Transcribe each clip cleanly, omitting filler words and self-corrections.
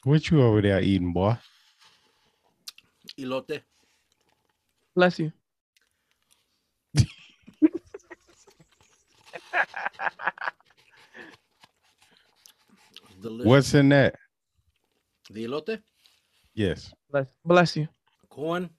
What you over there eating, boy? Elote. Bless you. Delicious. What's in that? The elote? Yes. Bless you. Corn.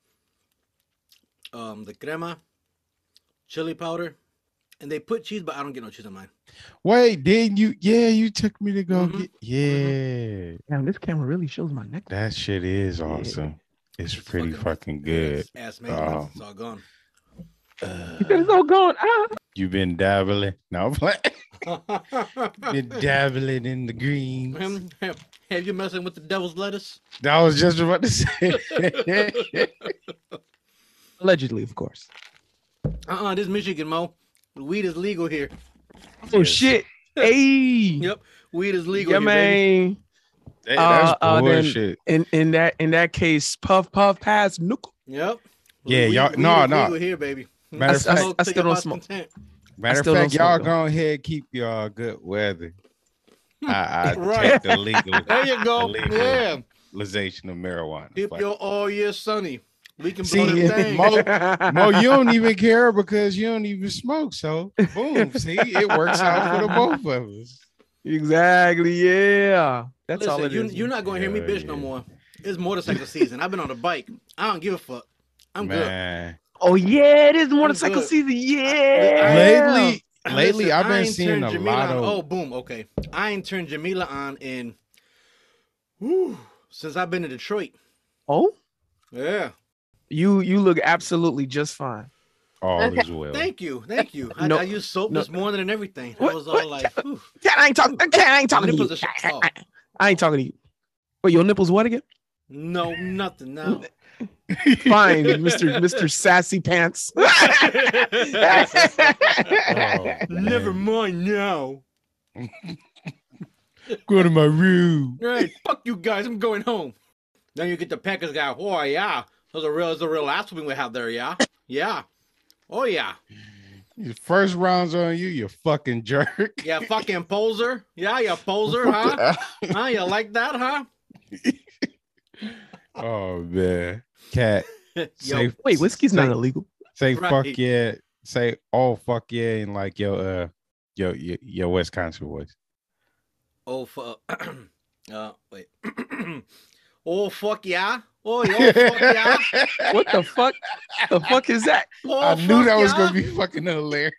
The crema, chili powder, and they put cheese, but I don't get no cheese on mine. Wait, didn't you? Yeah, you took me to go Mhm. get. Yeah, Damn, this camera really shows my neck. that shit is awesome. It's pretty fucking good. Ass man, it's all gone. It's all gone. Ah. You been dabbling? No, I'm playing. Been dabbling in the greens. Have you messing with the devil's lettuce? I was just about to say. Allegedly, of course. This Michigan, Mo. Weed is legal here. Oh Yes. shit. Hey. Yep, weed is legal Yeah, here, baby. man. Hey, that's then bullshit. In that case, puff pass nickel. Yep. Yeah, Weed- y'all. weed No, is no. legal here, baby. Matter of fact, I still don't smoke. Matter of still fact, don't y'all smoke, go ahead, keep y'all good weather. I Right. take the legal. There you go. Yeah. Legalization of marijuana. Keep Fuck your all year sunny. We can See, blow them things. Mo, you don't even care because you don't even smoke. So, boom. See, it works out for the both of us. Exactly. Yeah. That's all it Listen, is. you're not going to hear me bitch no more. It's motorcycle season. I've been on a bike. I don't give a fuck. I'm good. Man, Oh yeah, it is motorcycle good. season. Yeah. lately, Listen, I've I been ain't seeing turned a Jamila lot on. of. Oh, boom. Okay. I ain't turned Jamila on in since I've been in Detroit. Oh, Yeah. you look absolutely just fine. All Okay. is well. Thank you. Thank you. No, I used soap no. this morning and everything. I What- was all what? like, whew. Cat, I ain't talking to you. Nipples are shut off. I ain't talking to you. Wait, your nipples what again? No, nothing. No. Fine, Mr. Sassy Pants. Oh, Never man. mind now. Go to my room. Right. Fuck you guys. I'm going home. Then you get the Packers guy. Oh yeah. Those are real ass we have there, yeah. Yeah. Oh yeah. First round's on you, you fucking jerk. Yeah, fucking poser. Yeah, you poser, huh? Huh? You like that, huh? Oh man, cat. Say, Wait, whiskey's not say- illegal. Say Right. fuck yeah. Say oh fuck yeah in like your Wisconsin voice. Oh fuck. Wait. Oh fuck yeah. Oh, fuck yeah. What the fuck? The fuck is that? Oh, I knew fuck that was yeah. gonna be fucking hilarious.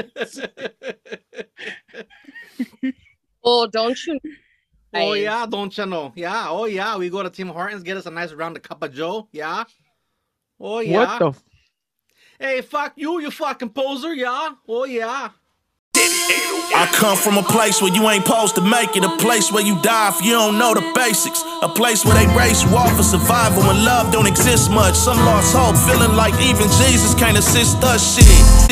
Oh, don't you? Oh Guys. yeah, don't you know? Yeah. Oh yeah, we go to Tim Hortons, get us a nice round of cup of Joe. Yeah. Oh yeah. What the? Hey, fuck you, you fucking poser. Yeah. Oh yeah. I come from a place where you ain't supposed to make it. A place where you die if you don't know the basics. A place where they race you off for survival when love don't exist much. Some lost hope, feeling like even Jesus can't assist us. Shit.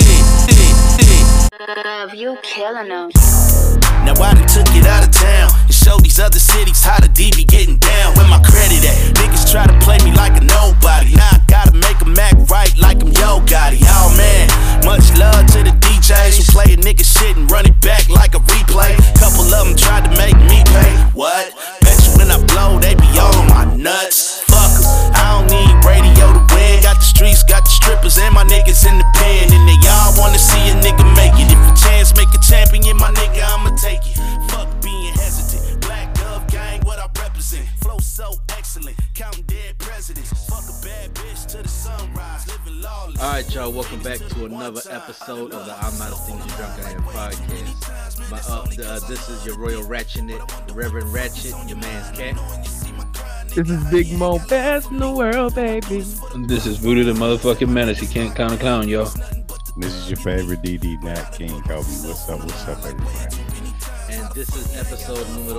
Love, you killing them. Now I done took it out of town and showed these other cities how the D be getting down. Where my credit at? Niggas try to play me like a nobody. Now I gotta make them act right like I'm Yo Gotti. Oh man, much love to the DJs who play a nigga shit and run it back like a replay. Couple of them tried to make me pay. What? Bet you when I blow, they be all on my nuts. Fuck 'em. I don't need radio to win. Got the streets, got the strippers, and my niggas in the pen. And they all wanna see a nigga make it. If a chance make a champion, my nigga, I'ma take it. Fuck being hesitant. Black Dove Gang, what I represent. Flow so excellent. Counting dead presidents. Fuck a bad bitch to the sunrise. Living lawless. All right, y'all. Welcome back to another episode of the I'm Not a Stingy Drunk I Am podcast. This is your Royal Ratchet, the Reverend Ratchet, your man's cat. This is Big Mo, best in the world, baby. This is Voodoo the motherfucking menace. You can't count a clown, y'all. This is your favorite DD Nat King Kobe. What's up, everybody? And this is episode numero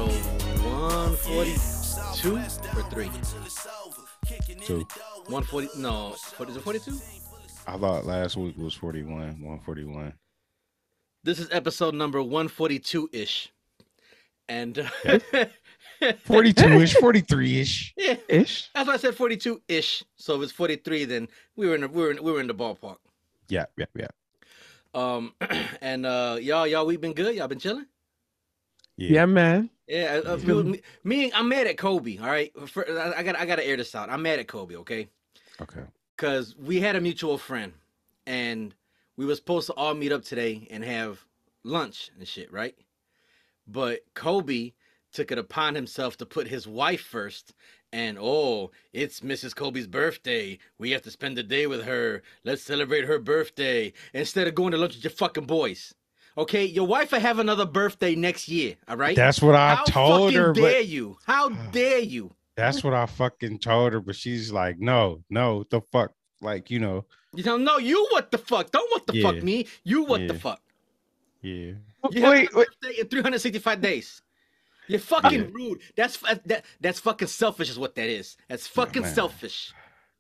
142 or 3? 2. 140. No, what is it? 42. I thought last week was 41, 141. This is episode number 142-ish. And 42-ish, 43-ish. yeah, Ish. that's why I said 42-ish. So if it's 43, then we were in the ballpark. Yeah. And y'all, we've been good. Y'all been chilling. Yeah, man. Yeah, I'm mad at Kobe. All right, I gotta air this out. I'm mad at Kobe. Okay, Okay. because we had a mutual friend, and we were supposed to all meet up today and have lunch and shit, right? But Kobe took it upon himself to put his wife first. And it's Mrs. Kobe's birthday. We have to spend the day with her. Let's celebrate her birthday instead of going to lunch with your fucking boys. Okay, your wife will have another birthday next year. All right. That's what I told her. How dare you? How dare you? That's what I fucking told her, but she's like, no, the fuck, like, no, you what the fuck? Don't what the fuck me. You what the fuck? Yeah. You have a birthday in 365 days. You're fucking rude. That's fucking selfish, is what that is. That's fucking selfish.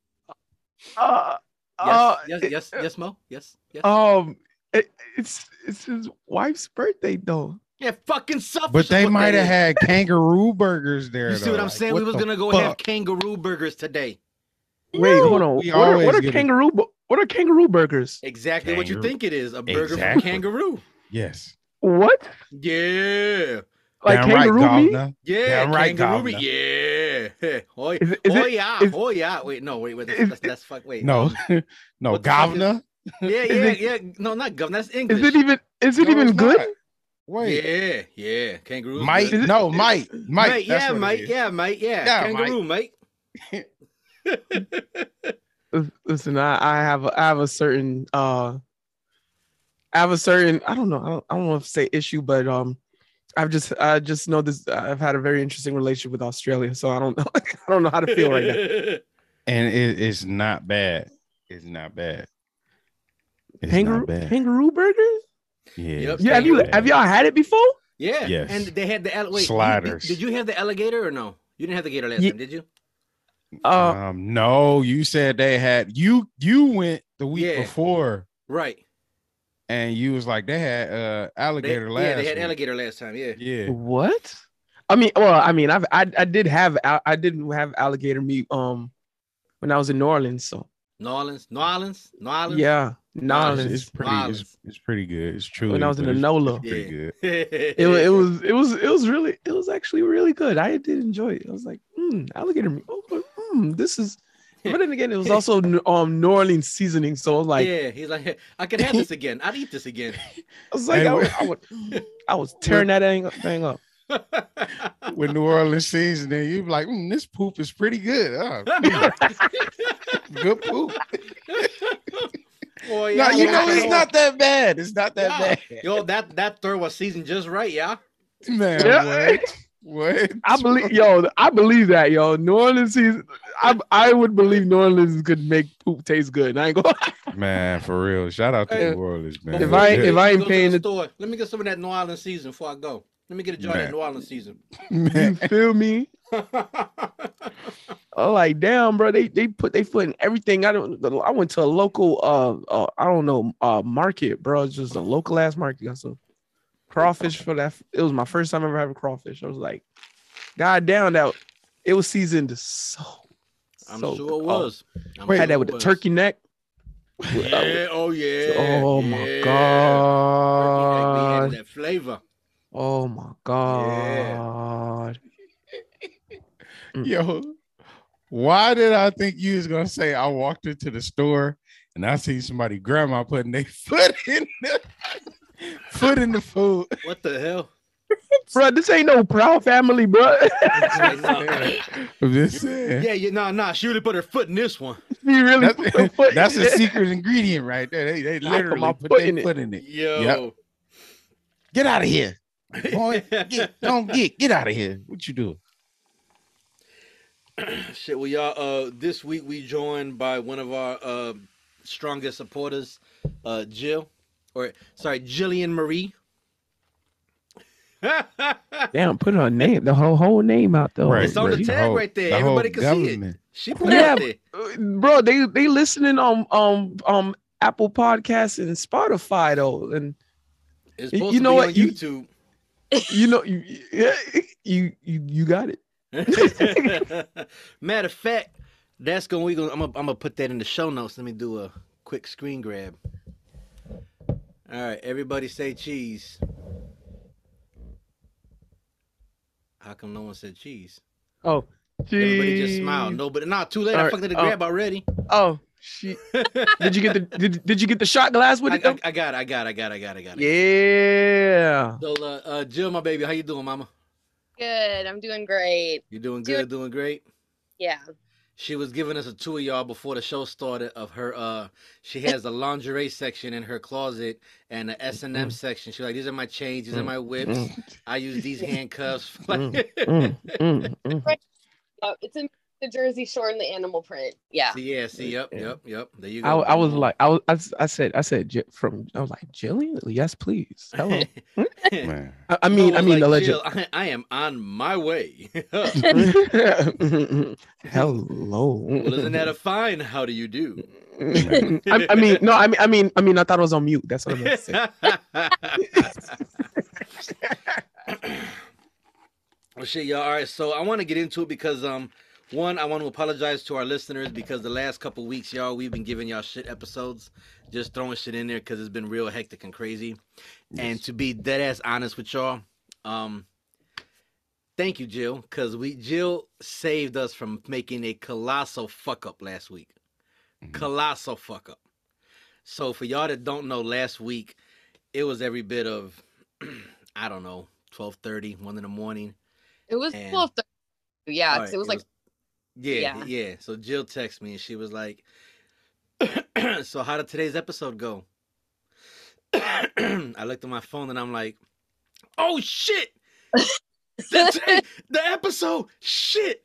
Yes, Mo. Yes. It's his wife's birthday though. Yeah, fucking selfish. But they might have had kangaroo burgers there. You see what I'm saying? We was gonna go have kangaroo burgers today. Wait, hold on. What are kangaroo burgers? Exactly what you think it is. A burger from kangaroo. Yes. What? Yeah. Like damn kangaroo right, meat? Governor. Yeah, damn right, kangaroo Governor. meat. Yeah. Oh yeah. Wait, no, wait. That's fuck. Wait. No, no, Governor. Yeah. No, not Governor. That's English. Is it even good? Not. Wait. Yeah. Kangaroo. Mate. No, mate. Yeah, mate. Yeah. Kangaroo, mate. Listen, I have a certain I don't know if to say issue, but I just know this. I've had a very interesting relationship with Australia, so I don't know. I don't know how to feel right now. And it's not bad. It's not bad. It's not bad. Kangaroo burgers? Yeah. Yep. Yeah. Have y'all had it before? Yeah. Yes. And they had the sliders. Did you have the alligator or no? You didn't have the gator last time, did you? No. You said they had. You went the week before, right? And you was like they had alligator last. Yeah, they had week. alligator last time. Yeah. Yeah. What? I didn't have alligator meat when I was in New Orleans. So New Orleans. Yeah, New Orleans. It's pretty good. It's true. When I was in the NOLA, pretty good. it was actually really good. I did enjoy it. I was like, alligator meat. This is. But then again, it was also New Orleans seasoning. So like, yeah, he's like, I could have this again. I'd eat this again. I was like, I was tearing that thing up. With New Orleans seasoning, you be like, this poop is pretty good. Good poop. Boy, yeah, it's not that bad. It's not that bad. Yo, that third was seasoned just right, yeah. Man, yeah. What? I believe that, yo. New Orleans season. I would believe New Orleans could make poop taste good. I ain't gonna lie. Man, for real. Shout out to New Orleans, man. If I ain't paying the store, let me get some of that New Orleans season before I go. Let me get a joint of New Orleans season. You feel me? I'm like, damn, bro. They put their foot in everything. I went to a local market, bro. It's just a local ass market. Got some crawfish for that. It was my first time ever having crawfish. I was like, God damn, that it was seasoned so. I'm sure it was. I had that with the turkey neck. Yeah. Oh yeah. Oh my god. Turkey neck, that flavor. Oh my god. Yo, why did I think you was gonna say I walked into the store and I see somebody grandma putting their foot in the food? What the hell? Bro, this ain't no Proud Family, bro. I'm just saying. Yeah, she really put her foot in this one. That's a secret ingredient right there. They literally put their foot in it. Yo. Yep. Get out of here. Boy, get out of here. What you doing? Shit, well, y'all, this week we joined by one of our strongest supporters, Jillian Marie. Damn, put her name, the whole name out though. Right, it's on the tag right there. Everybody can see it. She put it out there. Bro, they listening on Apple Podcasts and Spotify though, and it's supposed to be on YouTube. You got it. Matter of fact, I'm gonna put that in the show notes. Let me do a quick screen grab. All right, everybody say cheese. How come no one said cheese? Oh, Everybody just smiled. Nobody. Nah, too late. I Alright, fucking did the grab already. Oh, shit. Did you get the did you get the shot glass with it? Though? I got it. Yeah. So, Jill, my baby, how you doing, mama? Good. I'm doing great. You doing good? Doing great? Yeah. She was giving us a tour, y'all, before the show started of her. She has a lingerie section in her closet and an S&M section. She's like, these are my chains, these are my whips. I use these handcuffs. It's in the Jersey Shore in the animal print. Yeah. Yep. There you go. I was like, I said, I was like, Jillian? Yes, please. Hello. Man. I mean, alleged. Jill, I am on my way. Hello. Well, isn't that a fine? How do you do? I mean, I thought it was on mute. That's what I meant to say. Well, shit, y'all. All right, so I want to get into it because one, I want to apologize to our listeners because the last couple weeks, y'all, we've been giving y'all shit episodes, just throwing shit in there because it's been real hectic and crazy. Yes. And to be dead ass honest with y'all, thank you, Jill, because Jill saved us from making a colossal fuck up last week. Colossal fuck up. So for y'all that don't know, last week it was every bit of I don't know, 12:30, 1 in the morning. It was 12:30. Yeah, because it was like yeah. So Jill texted me and she was like, so how did today's episode go? I looked at my phone and I'm like, oh shit. The episode, shit.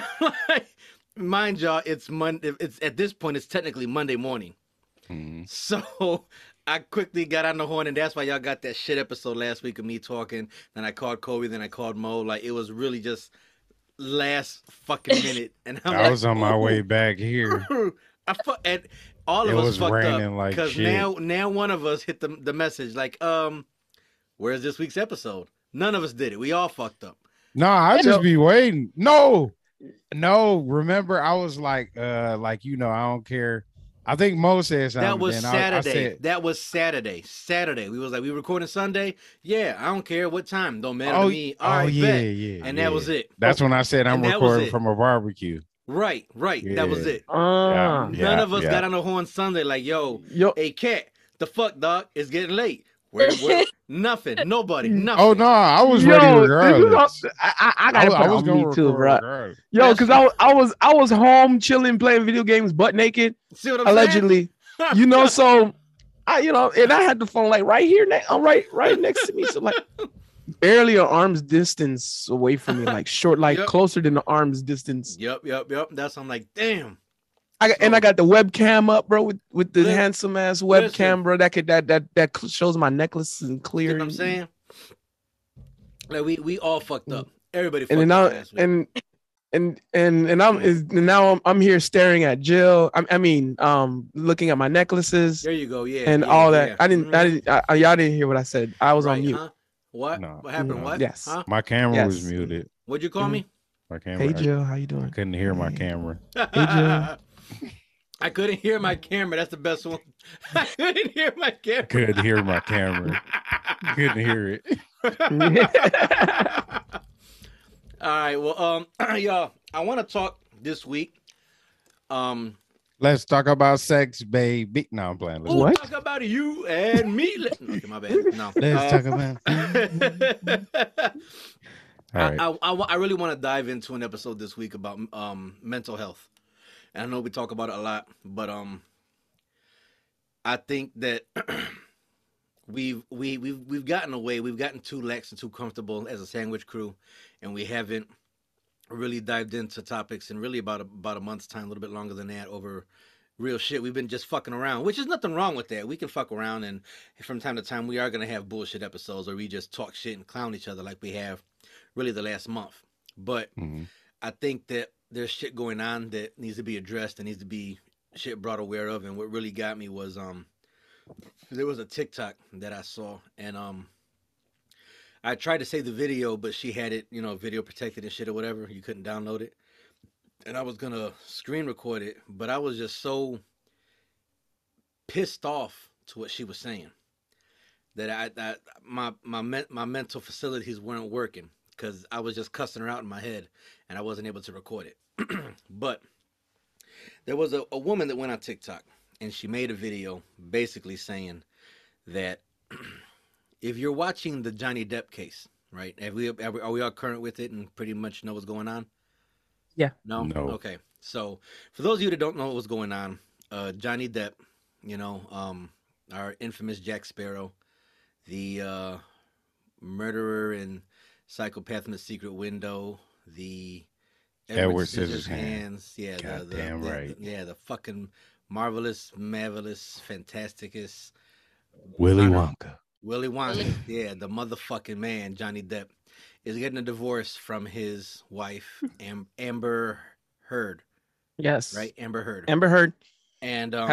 Mind y'all, it's Monday. It's at this point, it's technically Monday morning. Mm-hmm. So I quickly got on the horn, and that's why y'all got that shit episode last week of me talking. Then I called Kobe, then I called Mo. Like it was really just last fucking minute, and I was on my way back here. And all of us fucked up because now one of us hit the message like, where's this week's episode? None of us did it. We all fucked up. No, I just be waiting. No. Remember, I was like, I don't care. I think Mo said something. That was Saturday. That was Saturday. We was like, we recording Sunday. Yeah, I don't care what time. Don't matter to me. All right, yeah. And that was it. That's when I said I'm recording from a barbecue. Right. Yeah. That was it. None of us got on the horn Sunday like, yo, hey, cat, the fuck, dog? It's getting late. Where nothing, nobody, nothing. Oh no, I was ready regardless. I gotta put on me too, bro. Yo, because I was home chilling, playing video games, butt naked. See what I'm allegedly, saying? So and I had the phone like right here, right next to me, so like barely an arm's distance away from me, like short, like closer than the arm's distance. Yep. That's I'm like, damn. I got the webcam up, bro, with the handsome ass webcam, bro. That shows my necklace and clear. You know what I'm saying? Like we all fucked up. Everybody fucked up last week. And now I'm here staring at Jill. I mean, looking at my necklaces. There you go, and all that. Yeah. Y'all didn't hear what I said. I was on mute. Huh? What? No. What happened? What? Yes. Huh? My camera was muted. What'd you call me? My camera. Hey Jill, how you doing? I couldn't hear my camera. Hey Jill. I couldn't hear my camera. That's the best one. I couldn't hear my camera. Couldn't hear my camera. Couldn't hear it. All right. Well, y'all, I want to talk this week. Let's talk about sex, baby. No, I'm playing. Let's talk about you and me. Okay, my bad. No. Let's talk about. All right. I really want to dive into an episode this week about mental health. And I know we talk about it a lot, but I think that we've gotten away. We've gotten too lax and too comfortable as a sandwich crew, and we haven't really dived into topics in really about a month's time, a little bit longer than that, over real shit. We've been just fucking around, which is nothing wrong with that. We can fuck around, and from time to time, we are gonna have bullshit episodes where we just talk shit and clown each other like we have really the last month. But I think that there's shit going on that needs to be addressed and needs to be shit brought aware of. And what really got me was there was a TikTok that I saw, and I tried to save the video, but she had it, video protected and shit or whatever. You couldn't download it. And I was gonna screen record it, but I was just so pissed off to what she was saying that my mental facilities weren't working. because I was just cussing her out in my head and I wasn't able to record it. But there was a woman that went on TikTok and she made a video basically saying that if you're watching the Johnny Depp case, right? Are we all current with it and pretty much know what's going on? Yeah. No? No. Okay. So for those of you that don't know what was going on, Johnny Depp, our infamous Jack Sparrow, the murderer and psychopath in the Secret Window, the Edward Scissorhands. Yeah, Goddamn right. The fucking marvelous, fantasticus Willy Wonka. Willy Wonka. Yeah, the motherfucking man, Johnny Depp, is getting a divorce from his wife, Amber Heard. Yes. Right? Amber Heard. Amber Heard. And no.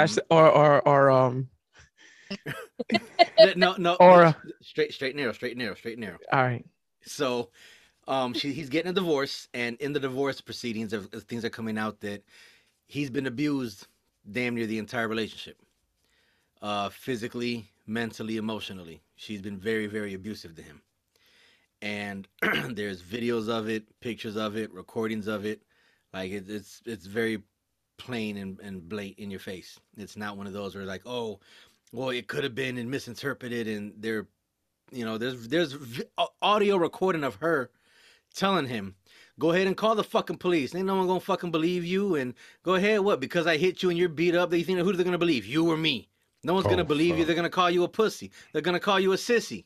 Or straight narrow. All right. So he's getting a divorce, and in the divorce proceedings, things are coming out that he's been abused damn near the entire relationship. Physically, mentally, emotionally. She's been very, very abusive to him. And there's videos of it, pictures of it, recordings of it. Like it's very plain and blatant in your face. It's not one of those where like, oh, well, it could have been and misinterpreted, and there's audio recording of her telling him, go ahead and call the fucking police. Ain't no one gonna fucking believe you, and go ahead, what, because I hit you and you're beat up, they think, who they're gonna believe, you or me? No one's gonna believe you. They're gonna call you a pussy. They're gonna call you a sissy.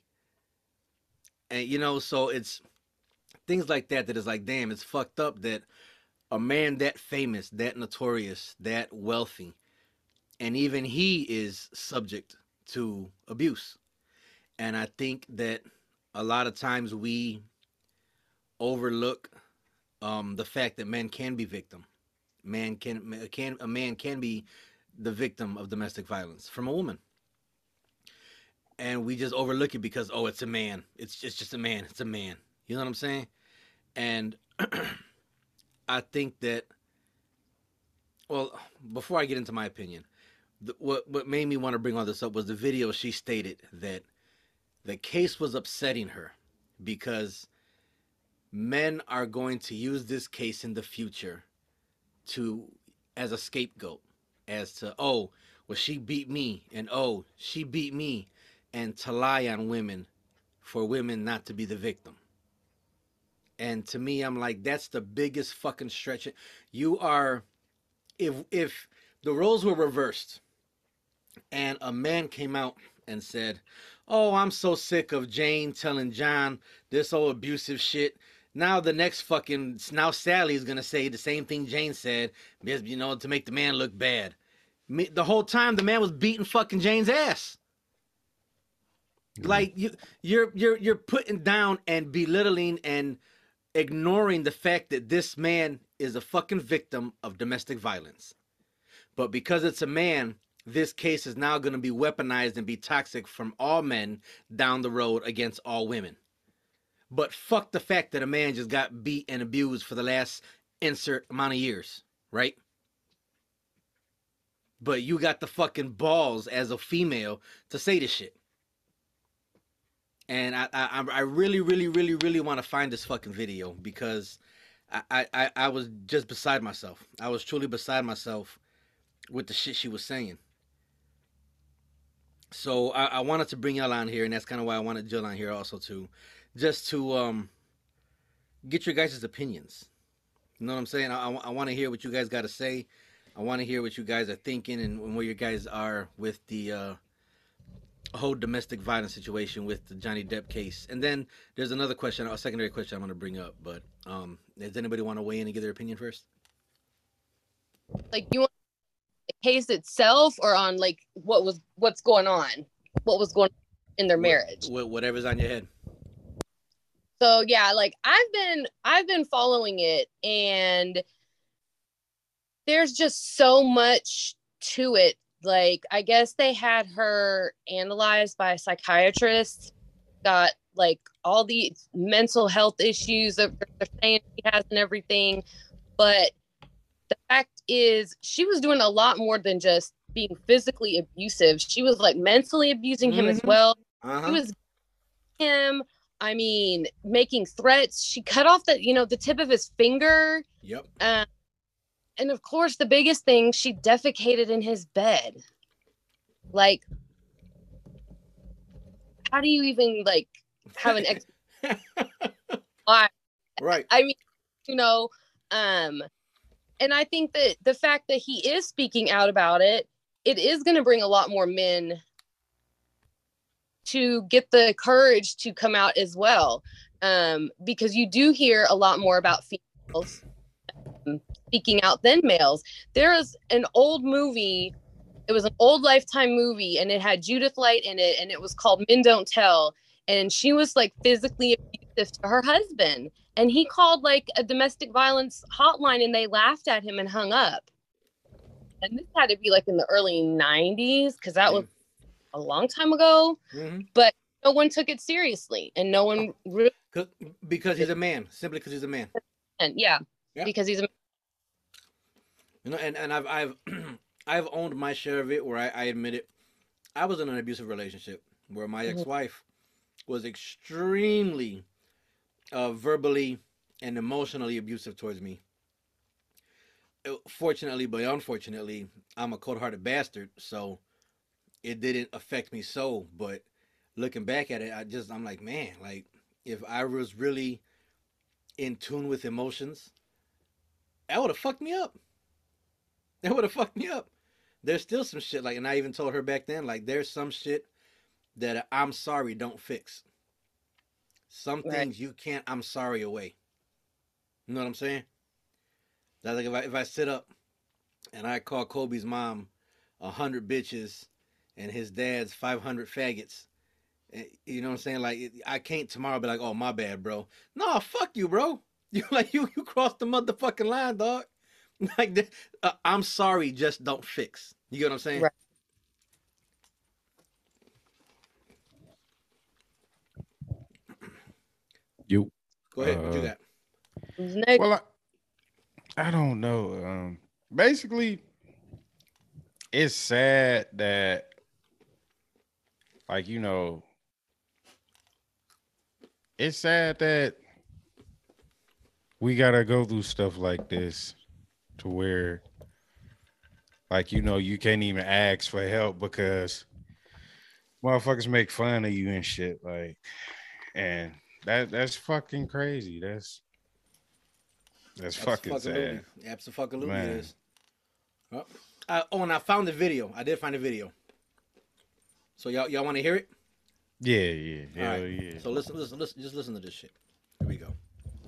And so it's things like that is like, damn, it's fucked up that a man that famous, that notorious, that wealthy, and even he is subject to abuse. And I think that a lot of times we overlook the fact that men can be victim. A man can be the victim of domestic violence from a woman. And we just overlook it because, oh, it's a man. It's just a man. It's a man. You know what I'm saying? And I think that, well, before I get into my opinion, what made me want to bring all this up was the video. She stated that the case was upsetting her because men are going to use this case in the future as a scapegoat, as to, oh, well, she beat me, and oh, she beat me, and to lie on women for women not to be the victim. And to me, I'm like, that's the biggest fucking stretch. You are, if the roles were reversed and a man came out and said, oh, I'm so sick of Jane telling John this old abusive shit. Now the next now Sally is going to say the same thing Jane said, to make the man look bad. The whole time the man was beating fucking Jane's ass. Like you're putting down and belittling and ignoring the fact that this man is a fucking victim of domestic violence. But because it's a man, this case is now going to be weaponized and be toxic from all men down the road against all women. But fuck the fact that a man just got beat and abused for the last insert amount of years, right? But you got the fucking balls as a female to say this shit. And I really, really, really, really want to find this fucking video because I was just beside myself. I was truly beside myself with the shit she was saying. So I wanted to bring y'all on here, and that's kind of why I wanted Jill on here also too, just to get your guys' opinions. You know what I'm saying? I want to hear what you guys got to say. I want to hear what you guys are thinking and where you guys are with the whole domestic violence situation with the Johnny Depp case. And then there's another question, a secondary question I'm going to bring up. But does anybody want to weigh in and give their opinion first? Like, you want the case itself, or on like what's going on, what was going on in their marriage? Whatever's on your head. So yeah, like I've been following it, and there's just so much to it. Like, I guess they had her analyzed by a psychiatrist, got like all the mental health issues that they're saying she has and everything. But the fact is, she was doing a lot more than just being physically abusive. She was like mentally abusing him as well. She was him I mean, making threats. She cut off the tip of his finger. Yep. And of course, the biggest thing, she defecated in his bed. Like, how do you even like have an ex? Right. I mean, and I think that the fact that he is speaking out about it, it is going to bring a lot more men to get the courage to come out as well. Because you do hear a lot more about females speaking out than males. There is an old movie. It was an old Lifetime movie, and it had Judith Light in it, and it was called Men Don't Tell. And she was like physically abusive to her husband. And he called like a domestic violence hotline, and they laughed at him and hung up. And this had to be like in the early 90s, because that was a long time ago. Mm-hmm. But no one took it seriously, and no one really. Because he's a man. Simply because he's a man. And yeah, because he's a man. And I've I've owned my share of it, where I admit it. I was in an abusive relationship where my ex-wife was extremely verbally and emotionally abusive towards me. Fortunately, but unfortunately, I'm a cold-hearted bastard, so it didn't affect me so. But looking back at it, I'm like, man, like if I was really in tune with emotions, that would have fucked me up. That would have fucked me up. There's still some shit, like, and I even told her back then, like, there's some shit that I'm sorry don't fix. Some things you can't I'm sorry away. You know what I'm saying? That's like if I sit up and I call Kobe's mom 100 bitches and his dad's 500 faggots, you know what I'm saying? Like, I can't tomorrow be like, oh, my bad, bro. No, fuck you, bro. You crossed the motherfucking line, dog. Like, I'm sorry, just don't fix. You get what I'm saying? Right. You go ahead. What you got? Well, I don't know. Basically, it's sad that, like, it's sad that we gotta go through stuff like this, to where, like, you can't even ask for help because motherfuckers make fun of you and shit, like, and that's fucking crazy. That's fucking sad. Absolutely it is. And I found the video. I did find the video. So y'all want to hear it? Yeah. Hell right. yeah. So listen. Just listen to this shit. Here we go.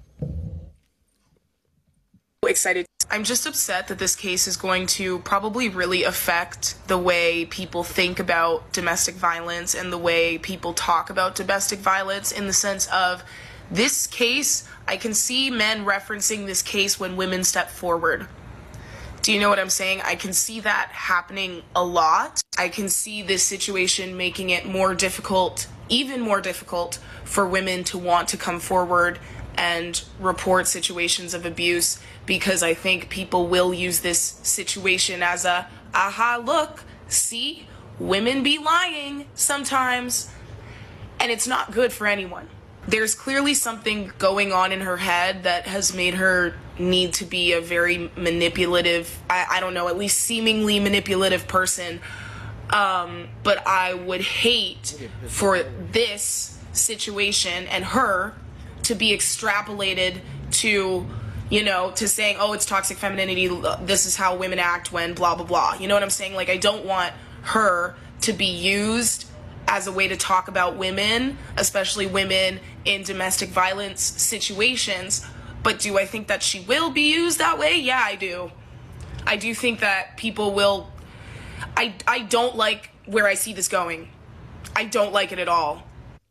Excited. I'm just upset that this case is going to probably really affect the way people think about domestic violence and the way people talk about domestic violence, in the sense of this case. I can see men referencing this case when women step forward. Do you know what I'm saying? I can see that happening a lot. I can see this situation making it more difficult, even more difficult, for women to want to come forward and report situations of abuse, because I think people will use this situation as a, aha, look, see, women be lying sometimes, and it's not good for anyone. There's clearly something going on in her head that has made her need to be a very manipulative, I don't know, at least seemingly manipulative person. But I would hate for this situation and her to be extrapolated to, to saying, oh, it's toxic femininity, this is how women act when blah, blah, blah. You know what I'm saying? Like, I don't want her to be used as a way to talk about women, especially women in domestic violence situations. But do I think that she will be used that way? Yeah, I do. I do think that people will. I don't like where I see this going. I don't like it at all.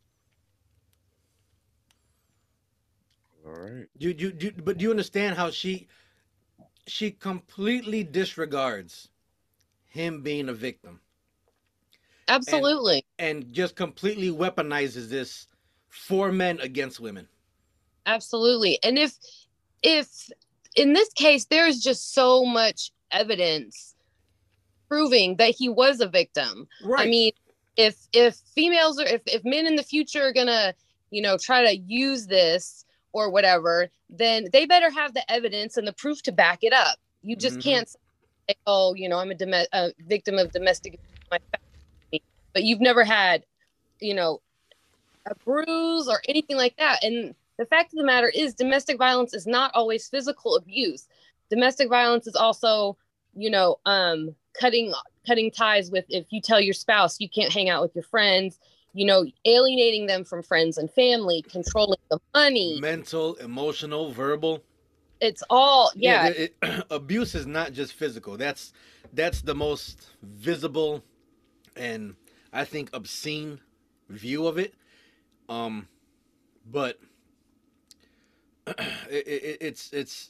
All right. But do you understand how she completely disregards him being a victim? Absolutely. And just completely weaponizes this for men against women. Absolutely. And if in this case, there's just so much evidence proving that he was a victim. Right. I mean, if females or if men in the future are gonna try to use this or whatever, then they better have the evidence and the proof to back it up. You just can't say, oh, I'm a victim of domestic abuse, but you've never had, a bruise or anything like that. And the fact of the matter is, domestic violence is not always physical abuse. Domestic violence is also, cutting ties with, if you tell your spouse you can't hang out with your friends, alienating them from friends and family, controlling the money. Mental, emotional, verbal. It's all, abuse is not just physical. That's the most visible and I think obscene view of it. But it's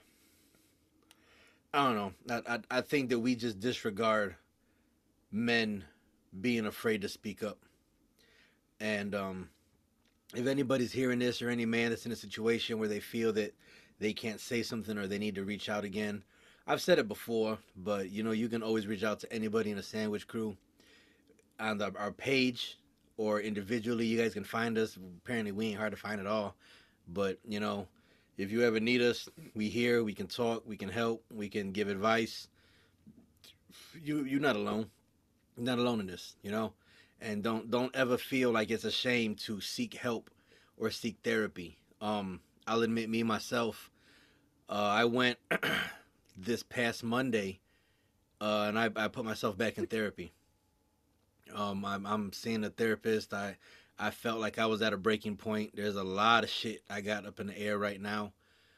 I don't know. I think that we just disregard men being afraid to speak up. And if anybody's hearing this, or any man that's in a situation where they feel that they can't say something or they need to reach out again, I've said it before, but you can always reach out to anybody in the Sandwich Crew on our page or individually. You guys can find us. Apparently we ain't hard to find at all, but if you ever need us, we here. We can talk, we can help, we can give advice. You're not alone. You're not alone in this, and don't ever feel like it's a shame to seek help or seek therapy. I'll admit, me myself, I went this past Monday, and I put myself back in therapy. I'm seeing a therapist. I felt like I was at a breaking point. There's a lot of shit I got up in the air right now.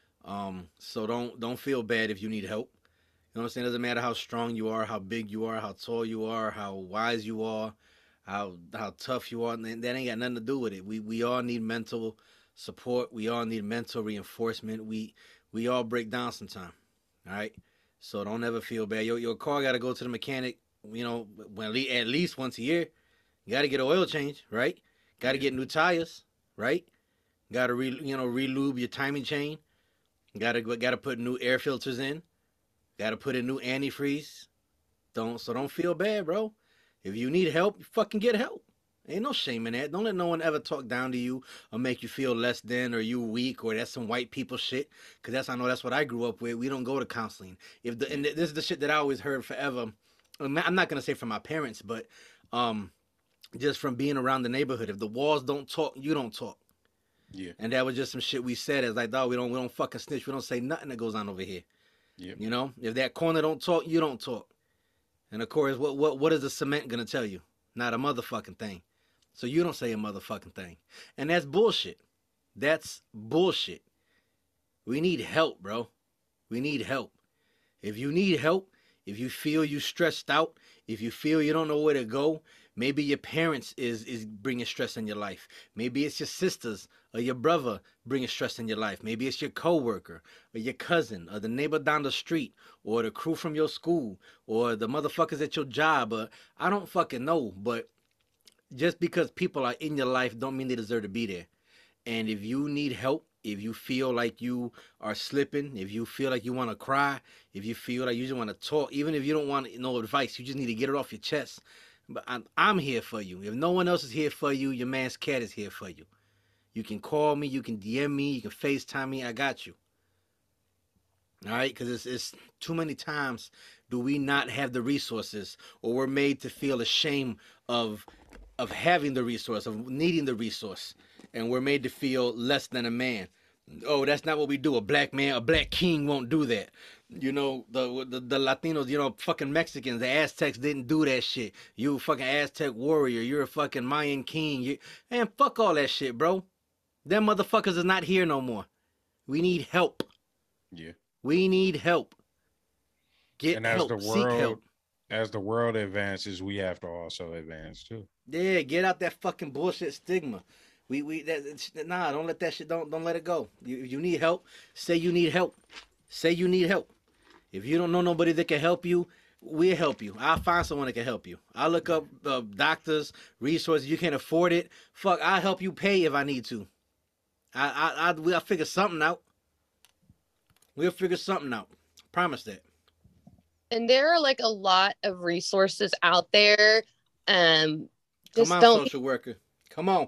So don't feel bad if you need help. You know what I'm saying? It doesn't matter how strong you are, how big you are, how tall you are, how wise you are, how tough you are. That ain't got nothing to do with it. We all need mental support. We all need mental reinforcement. We all break down sometime. All right? So don't ever feel bad. Your car got to go to the mechanic, at least once a year. You got to get an oil change, right? Got to get new tires, right? Got to re-lube your timing chain. Got to put new air filters in. Got to put in new antifreeze. Don't feel bad, bro. If you need help, you fucking get help. Ain't no shame in that. Don't let no one ever talk down to you or make you feel less than, or you weak, or that's some white people shit. Because I know that's what I grew up with. We don't go to counseling. And this is the shit that I always heard forever. I'm not gonna say from my parents, but just from being around the neighborhood. If the walls don't talk, you don't talk. Yeah. And that was just some shit we said. As like, dog, we don't fucking snitch. We don't say nothing that goes on over here. Yeah. If that corner don't talk, you don't talk. And of course, what is the cement gonna tell you? Not a motherfucking thing. So you don't say a motherfucking thing. And that's bullshit. That's bullshit. We need help, bro. We need help. If you need help, if you feel you stressed out, if you feel you don't know where to go, maybe your parents is bringing stress in your life. Maybe it's your sisters or your brother bringing stress in your life. Maybe it's your coworker or your cousin or the neighbor down the street or the crew from your school or the motherfuckers at your job. Or I don't fucking know, but just because people are in your life don't mean they deserve to be there. And if you need help, if you feel like you are slipping, if you feel like you want to cry, if you feel like you just want to talk, even if you don't want no advice, you just need to get it off your chest. But I'm here for you. If no one else is here for you, your man's cat is here for you. You can call me, you can DM me, you can FaceTime me. I got you. All right? Because it's too many times do we not have the resources, or we're made to feel ashamed of having the resource, of needing the resource. And we're made to feel less than a man. Oh, that's not what we do. A black man, a black king won't do that. The Latinos, fucking Mexicans, the Aztecs didn't do that shit. You a fucking Aztec warrior. You're a fucking Mayan king. Man, fuck all that shit, bro. Them motherfuckers is not here no more. We need help. Yeah. We need help. Get help. Seek help. As the world advances, we have to also advance too. Yeah, get out that fucking bullshit stigma. Don't let that shit, don't let it go. You need help, say you need help. Say you need help. If you don't know nobody that can help you, we'll help you. I'll find someone that can help you. I'll look up doctors, resources. You can't afford it. Fuck, I'll help you pay if I need to. We'll figure something out. We'll figure something out. Promise that. And there are like a lot of resources out there. Come on, social worker. Come on.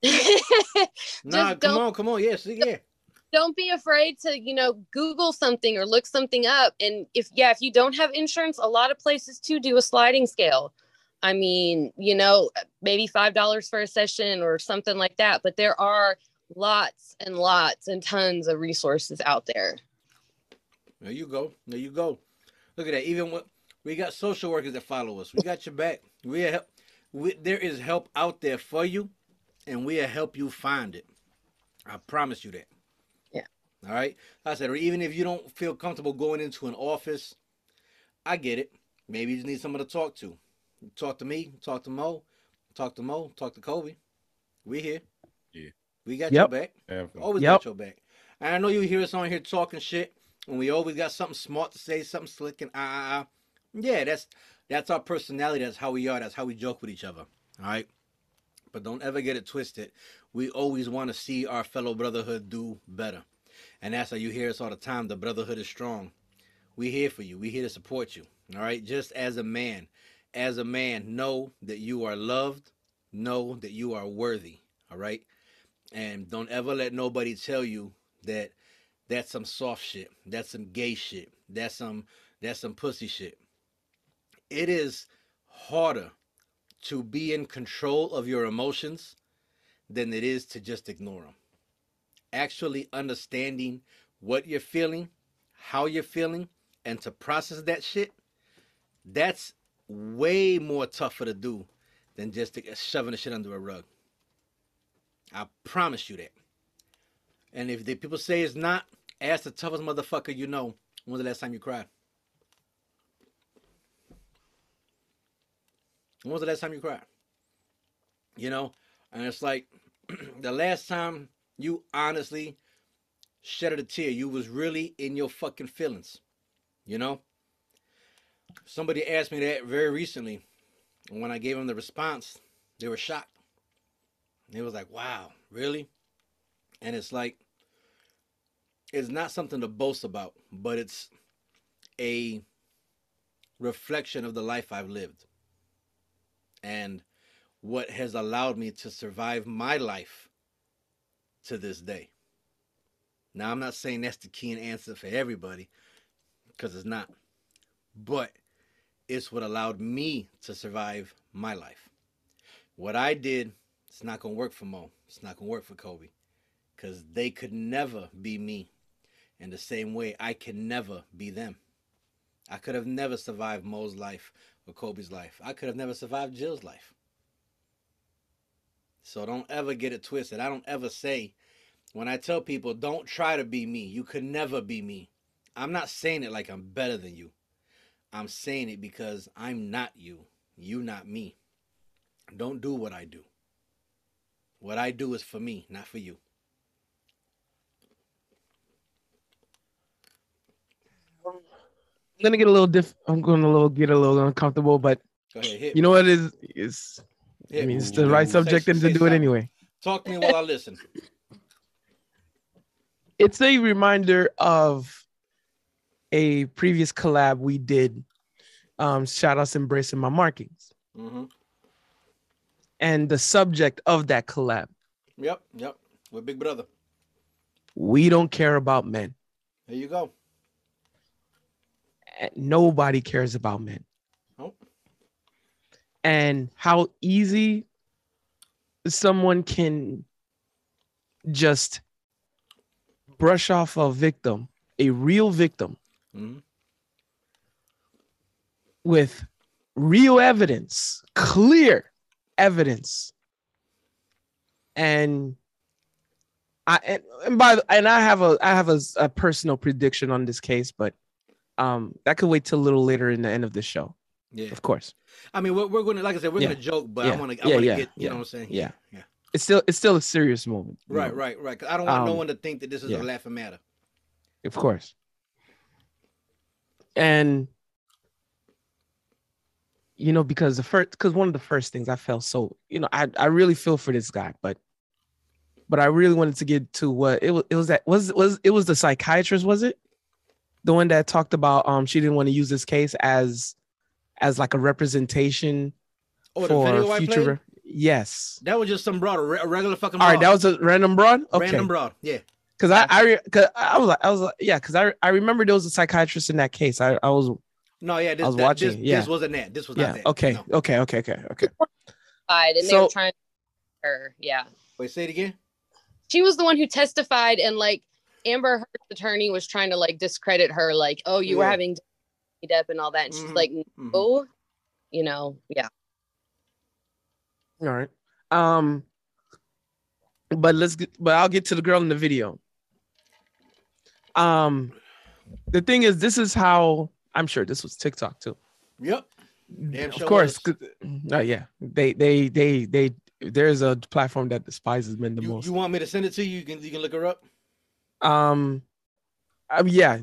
Nah, come on. Yes, yeah. Don't be afraid to, Google something or look something up. And if you don't have insurance, a lot of places too do a sliding scale. I mean, maybe $5 for a session or something like that. But there are lots and lots and tons of resources out there. There you go. Look at that. Even we got social workers that follow us. We got your back. There is help out there for you, and we'll help you find it. I promise you that. Yeah. All right. Like I said, even if you don't feel comfortable going into an office, I get it. Maybe you just need someone to talk to. Talk to me. Talk to Mo. Talk to Kobe. We here. Yeah. We got your back. Definitely. Always got your back. And I know you hear us on here talking shit, and we always got something smart to say, something slick and Yeah, that's our personality. That's how we are. That's how we joke with each other. All right. But don't ever get it twisted. We always want to see our fellow brotherhood do better. And that's how you hear us all the time. The brotherhood is strong. We here for you. We here to support you. All right. Just as a man, know that you are loved. Know that you are worthy. All right. And don't ever let nobody tell you that that's some soft shit. That's some gay shit. That's some pussy shit. It is harder to be in control of your emotions than it is to just ignore them. Actually understanding what you're feeling, how you're feeling, and to process that shit, that's way more tougher to do than just shoving the shit under a rug. I promise you that. And if the people say it's not, ask the toughest motherfucker you know, when was the last time you cried? When was the last time you cried? And it's like, the last time you honestly shedded a tear, you was really in your fucking feelings. Somebody asked me that very recently. And when I gave them the response, they were shocked. They was like, wow, really? And it's like, it's not something to boast about, but it's a reflection of the life I've lived and what has allowed me to survive my life to this day. Now, I'm not saying that's the key and answer for everybody, because it's not, but it's what allowed me to survive my life. What I did, it's not going to work for Mo. It's not going to work for Kobe, because they could never be me in the same way I can never be them. I could have never survived Mo's life or Kobe's life. I could have never survived Jill's life. So don't ever get it twisted. I don't ever say, when I tell people, don't try to be me. You could never be me. I'm not saying it like I'm better than you. I'm saying it because I'm not you. You not me. Don't do what I do. What I do is for me, not for you. I'm gonna get a little get a little uncomfortable, but go ahead, you know what is I mean, it's the right subject and to do it anyway. Talk to me while I listen. It's a reminder of a previous collab we did. Shout outs Embracing My Markings. Mm-hmm. And the subject of that collab. Yep. With Big Brother. We don't care about men. There you go. Nobody cares about men. Nope. And how easy someone can just brush off a victim, a real victim, mm-hmm. with real evidence, clear evidence. And I have a personal prediction on this case, but that could wait till a little later in the end of the show. Yeah, of course. I mean, we're going to, like I said, we're going to joke, but I want to get, you know what I'm saying? Yeah. It's still a serious moment. Right. Because I don't want no one to think that this is a laughing matter. Of course. And because one of the first things I felt so, I really feel for this guy, but I really wanted to get to what it was the psychiatrist, was it? The one that talked about she didn't want to use this case as like a representation for future. Yes. That was just some broad, a regular fucking All broad. right, that was a random broad. Okay. Random broad. Yeah. Because I was like, yeah, because I remember there was a psychiatrist in that case. I was No, yeah. I was watching. This wasn't that. This was not that. Okay. No. Okay. And they were trying to her. Yeah. Wait, say it again. She was the one who testified, and like Amber Heard's attorney was trying to like discredit her, like, oh, you were having Depp and all that. And she's like, no, yeah. All right. But I'll get to the girl in the video. The thing is, this is how I'm sure this was TikTok too. Yep. Of course. Yeah. They there's a platform that despises men the most. You want me to send it to you? You can look her up. Yeah.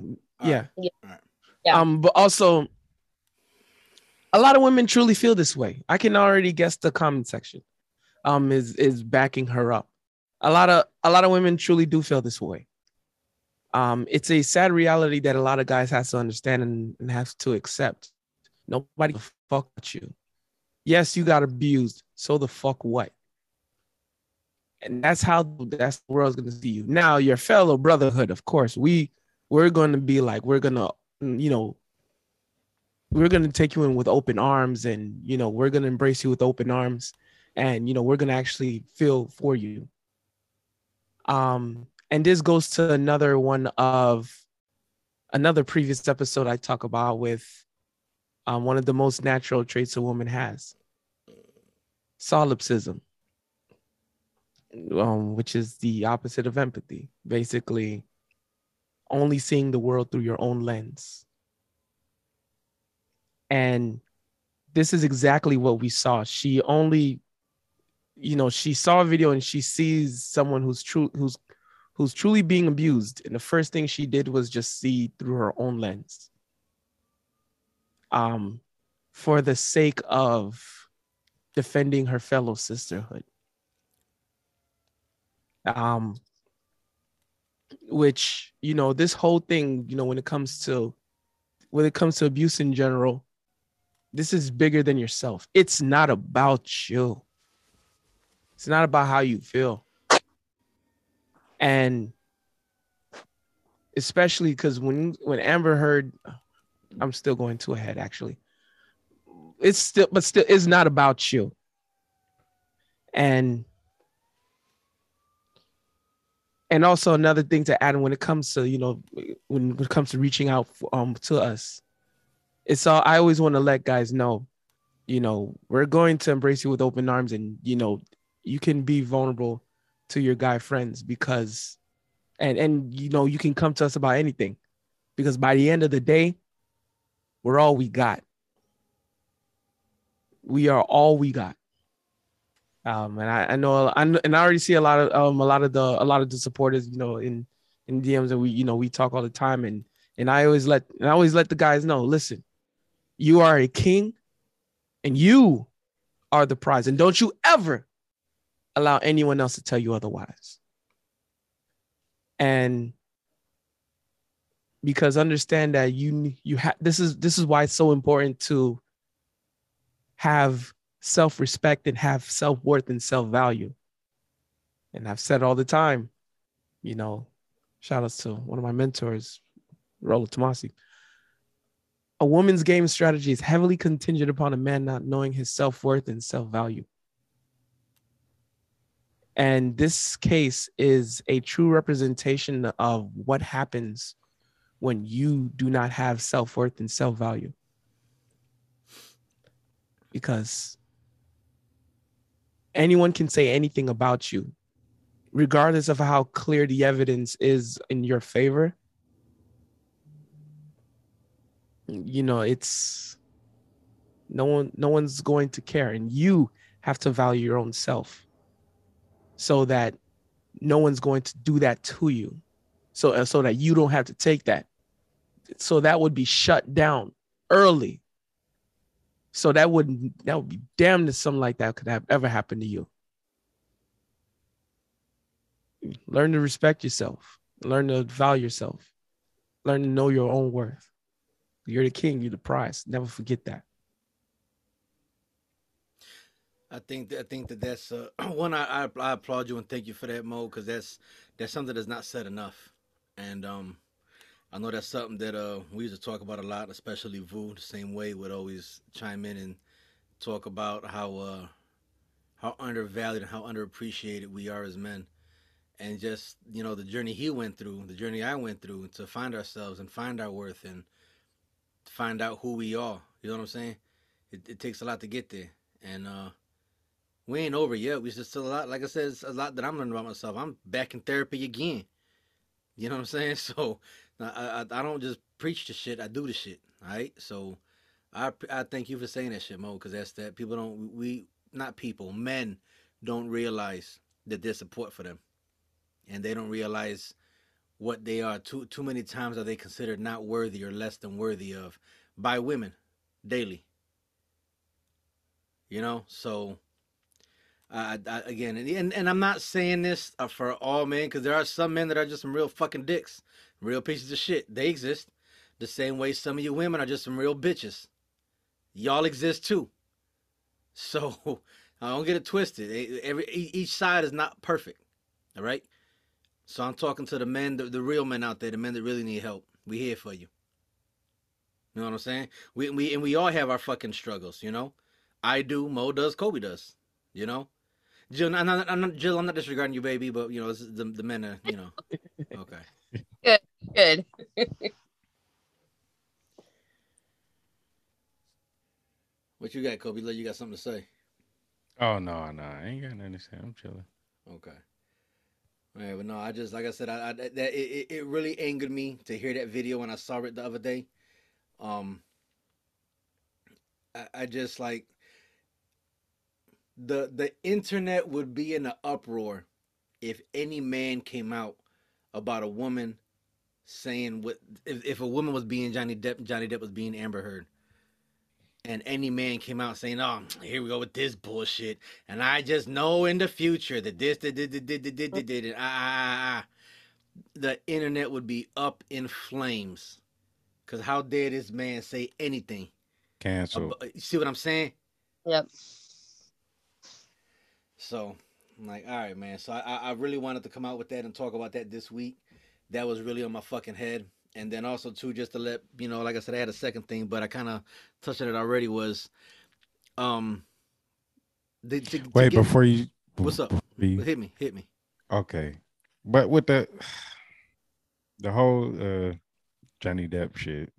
But also, a lot of women truly feel this way. I can already guess the comment section is backing her up. A lot of women truly do feel this way. It's a sad reality that a lot of guys have to understand and have to accept. Nobody can fuck with you. Yes, you got abused. So the fuck what? And that's the world's gonna see you. Now, your fellow brotherhood, of course, we're gonna be like, we're gonna take you in with open arms, and we're gonna embrace you with open arms, and we're gonna actually feel for you. And this goes to another previous episode I talk about with one of the most natural traits a woman has, solipsism, which is the opposite of empathy. Basically, only seeing the world through your own lens. And this is exactly what we saw. She only, she saw a video and she sees someone who's truly being abused. And the first thing she did was just see through her own lens. For the sake of defending her fellow sisterhood. Which, this whole thing, when it comes to abuse in general, this is bigger than yourself. It's not about you. It's not about how you feel. And especially because when Amber Heard, I'm still going too ahead, actually. It's not about you. And also another thing to add, when it comes to, when it comes to reaching out to us, I always want to let guys know, we're going to embrace you with open arms, and, you can be vulnerable to your guy friends because, and you can come to us about anything, because by the end of the day, we're all we got. We are all we got. And I know, and I already see a lot of the supporters, in DMs, and we talk all the time, and I always let the guys know, listen, you are a king, and you are the prize, and don't you ever allow anyone else to tell you otherwise. And because understand that this is why it's so important to have self-respect and have self-worth and self-value. And I've said all the time, shout outs to one of my mentors, Rollo Tomasi. A woman's game strategy is heavily contingent upon a man not knowing his self-worth and self-value. And this case is a true representation of what happens when you do not have self-worth and self-value. Because anyone can say anything about you, regardless of how clear the evidence is in your favor. It's no one's going to care, and you have to value your own self so that no one's going to do that to you, so that you don't have to take that. So that would be shut down early. So that would be damned if something like that could have ever happened to you. Learn to respect yourself. Learn to value yourself. Learn to know your own worth. You're the king. You're the prize. Never forget that. I think that's one. I applaud you and thank you for that, Mo, because that's something that's not said enough, and I know that's something that we used to talk about a lot, especially Vu. The same way would always chime in and talk about how undervalued and how underappreciated we are as men, and just the journey he went through, the journey I went through to find ourselves and find our worth and find out who we are. You know what I'm saying? It takes a lot to get there, and we ain't over yet. We still a lot. Like I said, it's a lot that I'm learning about myself. I'm back in therapy again. You know what I'm saying? So I don't just preach the shit. I do the shit. All right. So I thank you for saying that shit, Mo, because that's that people don't. We not people. Men don't realize that there's support for them, and they don't realize what they are. Too many times are they considered not worthy or less than worthy of by women daily. So. Again, and I'm not saying this for all men, because there are some men that are just some real fucking dicks, real pieces of shit. They exist the same way some of you women are just some real bitches. Y'all exist too. So I don't get it twisted. Each side is not perfect. All right. So I'm talking to the men, the real men out there, the men that really need help. We here for you. You know what I'm saying? We all have our fucking struggles. I do. Mo does. Kobe does. Jill, I'm not disregarding you, baby, but this is the men are, okay. Good. What you got, Kobe? You got something to say? Oh no, I ain't got nothing to say. I'm chilling. Okay. All right, but no, I just like I said, it really angered me to hear that video when I saw it the other day. I just like. The internet would be in an uproar if any man came out about a woman saying if a woman was being Johnny Depp was being Amber Heard, and any man came out saying, "Oh, here we go with this bullshit," and I just know in the future that this did, the internet would be up in flames, because how dare this man say anything? Cancel. You see what I'm saying? Yep. So I'm like, all right, man. So I really wanted to come out with that and talk about that this week. That was really on my fucking head. And then also too, just to let like I said, I had a second thing, but I kind of touched on it already. Was before you. What's up? Hit me. Okay, but with the whole Johnny Depp shit.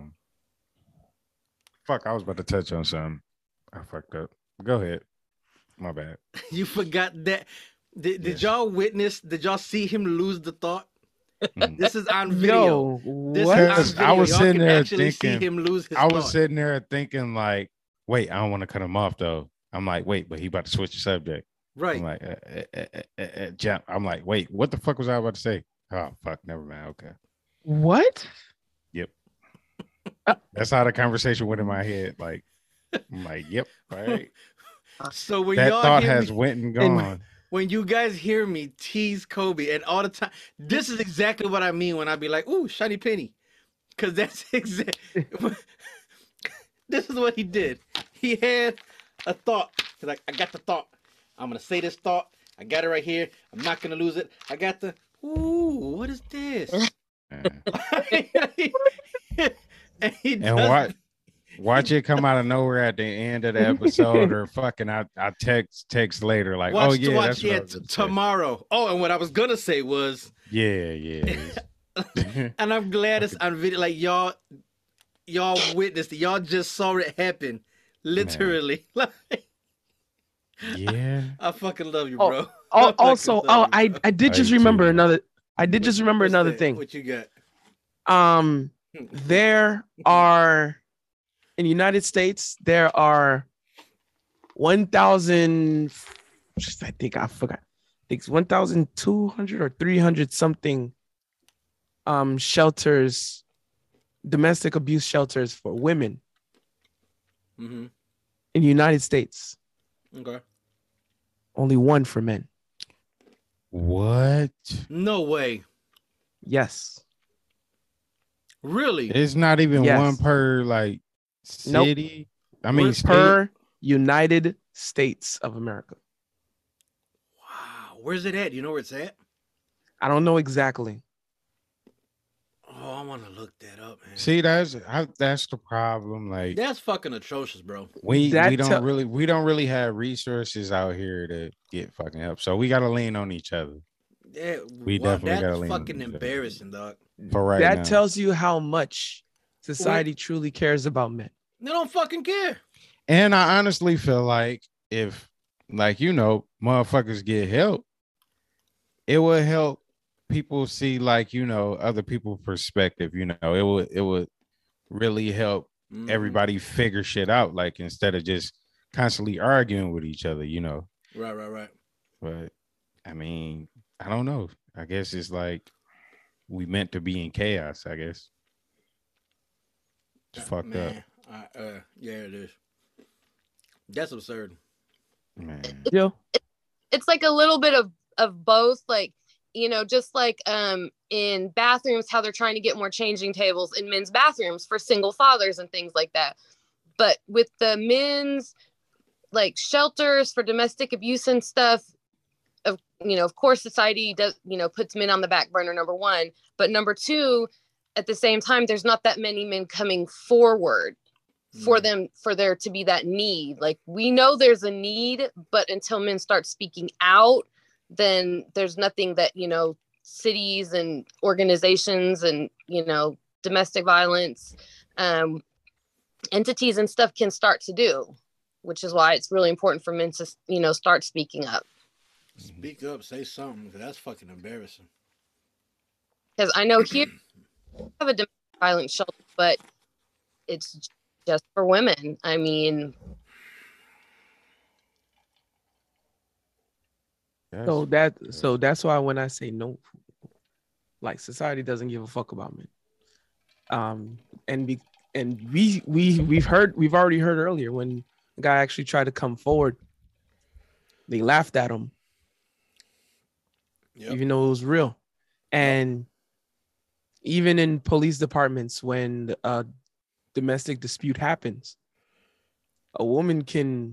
Fuck, I was about to touch on something. I fucked up. Go ahead. My bad. You forgot that. Did y'all witness? Did y'all see him lose the thought? This is on video. I was sitting there thinking. See him lose his I was thought. sitting there thinking like, wait, I don't want to cut him off though. I'm like, wait, but he about to switch the subject. Right. I'm like, I'm like, wait, what the fuck was I about to say? Oh fuck, never mind. Okay. What? Yep. That's how the conversation went in my head. Like, I'm like, yep, all right. So when that y'all thought hear has me, went and gone. When you guys hear me tease Kobe and all the time, this is exactly what I mean when I be like, "Ooh, shiny penny," because that's exactly. This is what he did. He had a thought. He's like, "I got the thought. I'm gonna say this thought. I got it right here. I'm not gonna lose it. I got the. Ooh, what is this?" And watch it come out of nowhere at the end of the episode, or fucking I text later like, watch that's it tomorrow. Oh, and what I was gonna say was, yeah. And I'm glad it's on video. Like y'all witnessed it. Y'all just saw it happen, literally. Yeah. I fucking love you, bro. Also, I did just remember another. I did just remember another thing. What you got? There are. In the United States, there are 1,000, I think it's 1,200 or 300 something shelters, domestic abuse shelters for women in the United States. Okay. Only one for men. What? No way. Yes. Really? It's not even one per like city. Nope. I mean, per United states of America. Wow. Where's it at? You know where it's at? I don't know exactly. Oh, I want to look that up, man. See, that's the problem. Like That's fucking atrocious, bro. we That don't really have resources out here to get fucking help. So we gotta lean on each other. Yeah, We definitely gotta that's lean on fucking each other. embarrassing, dog. For right That now. tells you how much society truly cares about men. They don't fucking care. And I honestly feel like if, like, motherfuckers get help, it would help people see, like, other people's perspective. It would really help everybody figure shit out, like, instead of just constantly arguing with each other, Right. But I mean, I don't know. I guess it's like we meant to be in chaos, I guess. It's fucked up. Yeah, it is. That's absurd. Man. Yo, It's like a little bit of both, like, just like in bathrooms, how they're trying to get more changing tables in men's bathrooms for single fathers and things like that. But with the men's like shelters for domestic abuse and stuff, of course society does, puts men on the back burner, number one. But number two, at the same time, there's not that many men coming forward for there to be that need. Like, we know there's a need, but until men start speaking out, then there's nothing that, cities and organizations and, domestic violence entities and stuff can start to do, which is why it's really important for men to, start speaking up. Speak up, say something, because that's fucking embarrassing. Because I know here we have a domestic violence shelter, but it's just for women. I mean, so that's why when I say no, like, society doesn't give a fuck about men. We've already heard earlier when the guy actually tried to come forward, they laughed at him. Yep. Even though it was real. And even in police departments, when a domestic dispute happens, a woman can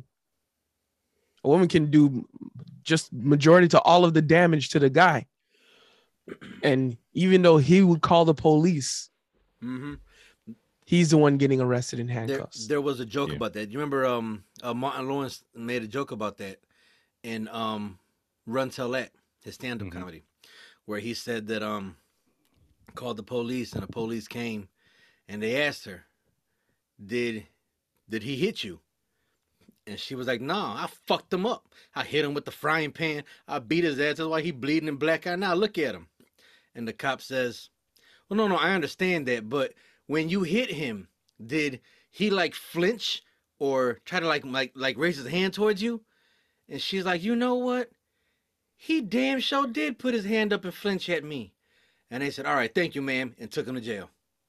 do just majority to all of the damage to the guy. And even though he would call the police, he's the one getting arrested in handcuffs. There was a joke about that. You remember Martin Lawrence made a joke about that in Run Tell That, his stand-up comedy, where he said that called the police, and the police came and they asked her, did he hit you? And she was like, nah, I fucked him up. I hit him with the frying pan. I beat his ass. That's why he bleeding and black eye now. Look at him. And the cop says, well, no, I understand that, but when you hit him, did he like flinch or try to like raise his hand towards you? And she's like, you know what? He damn sure did put his hand up and flinch at me. And they said, all right, thank you, ma'am, and took him to jail.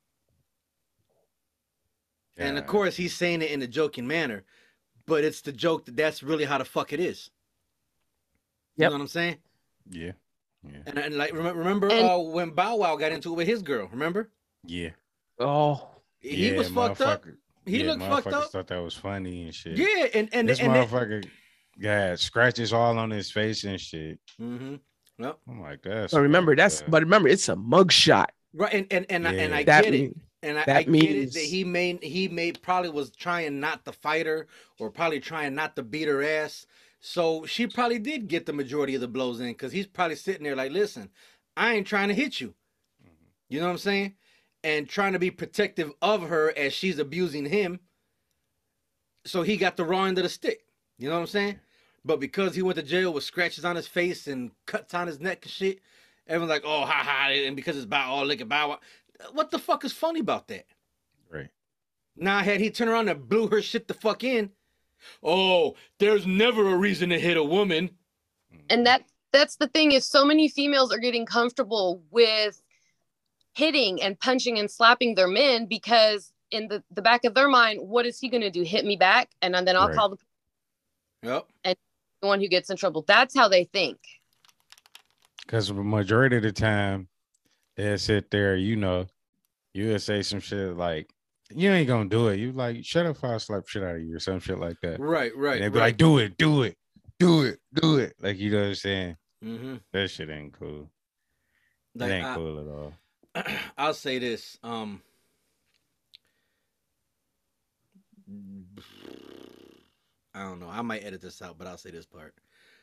Yeah. And of course, he's saying it in a joking manner, but it's the joke that's really how the fuck it is. You know what I'm saying? Yeah. And like, remember when Bow Wow got into it with his girl, remember? Yeah. Oh. He was fucked up. He looked fucked up. Thought that was funny and shit. Yeah, and this motherfucker got scratches all on his face and shit. Yep. I'm like, that's. So remember, it's a mugshot. Right, and I get it. And I get it that he made probably was trying not to fight her or probably trying not to beat her ass. So she probably did get the majority of the blows in because he's probably sitting there like, listen, I ain't trying to hit you. You know what I'm saying? And trying to be protective of her as she's abusing him. So he got the raw end of the stick. You know what I'm saying? But because he went to jail with scratches on his face and cuts on his neck and shit, everyone's like, oh, ha ha. And because it's look at Bow Wow. What the fuck is funny about that? Right. Now, had he turned around and blew her shit the fuck in, oh, there's never a reason to hit a woman. And that's the thing, is so many females are getting comfortable with hitting and punching and slapping their men because in the back of their mind, what is he going to do? Hit me back? And then I'll call the police. Yep. And the one who gets in trouble. That's how they think. Because the majority of the time, they'll sit there, you'll say some shit like, you ain't gonna do it. You like, shut up, I'll slap shit out of you or some shit like that. Right, And right, they be right. like, do it, do it, do it, do it. Like, you know what I'm saying? Mm-hmm. That shit ain't cool. Like, it ain't cool at all. I'll say this. I don't know. I might edit this out, but I'll say this part.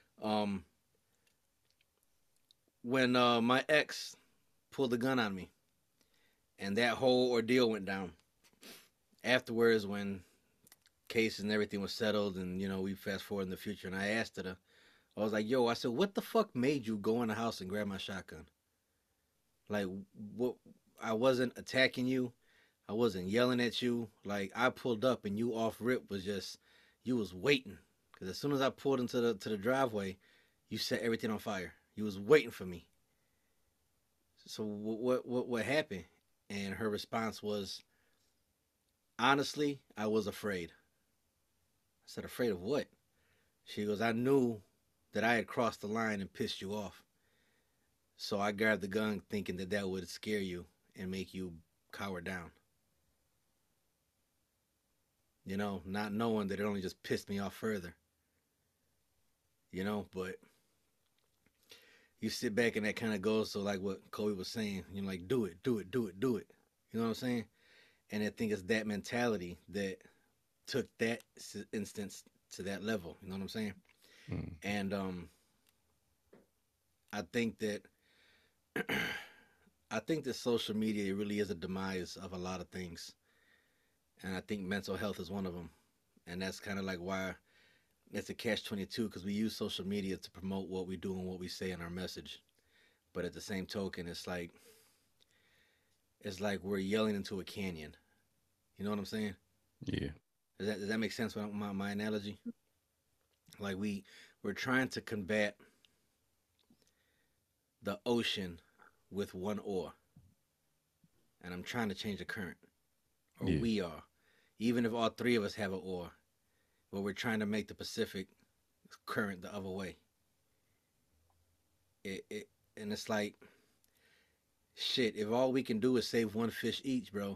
When my ex pulled the gun on me, and that whole ordeal went down. Afterwards, when cases and everything was settled, and you know we fast forward in the future, and I asked her, I was like, "Yo," I said, "What the fuck made you go in the house and grab my shotgun? Like, what? I wasn't attacking you. I wasn't yelling at you. Like, I pulled up and you off rip was just, you was waiting. Because as soon as I pulled into the driveway, you set everything on fire. You was waiting for me. So what happened?" And her response was, "Honestly, I was afraid." I said, "Afraid of what?" She goes, "I knew that I had crossed the line and pissed you off. So I grabbed the gun thinking that that would scare you and make you cower down. You know, not knowing that it only just pissed me off further. You know, but you sit back and that kind of goes to like what Kobe was saying. You're like, do it, do it, do it, do it. You know what I'm saying? And I think it's that mentality that took that instance to that level. You know what I'm saying? Mm. And I think that social media really is a demise of a lot of things, and I think mental health is one of them. And that's kind of like why it's a catch-22, because we use social media to promote what we do and what we say in our message, but at the same token, it's like we're yelling into a canyon. You know what I'm saying? Yeah. Does that make sense with my analogy? Like we're trying to combat the ocean with one oar, and I'm trying to change the current, or Yeah. we are, even if all three of us have an oar, but we're trying to make the Pacific current the other way. And it's like, shit, if all we can do is save one fish each, bro,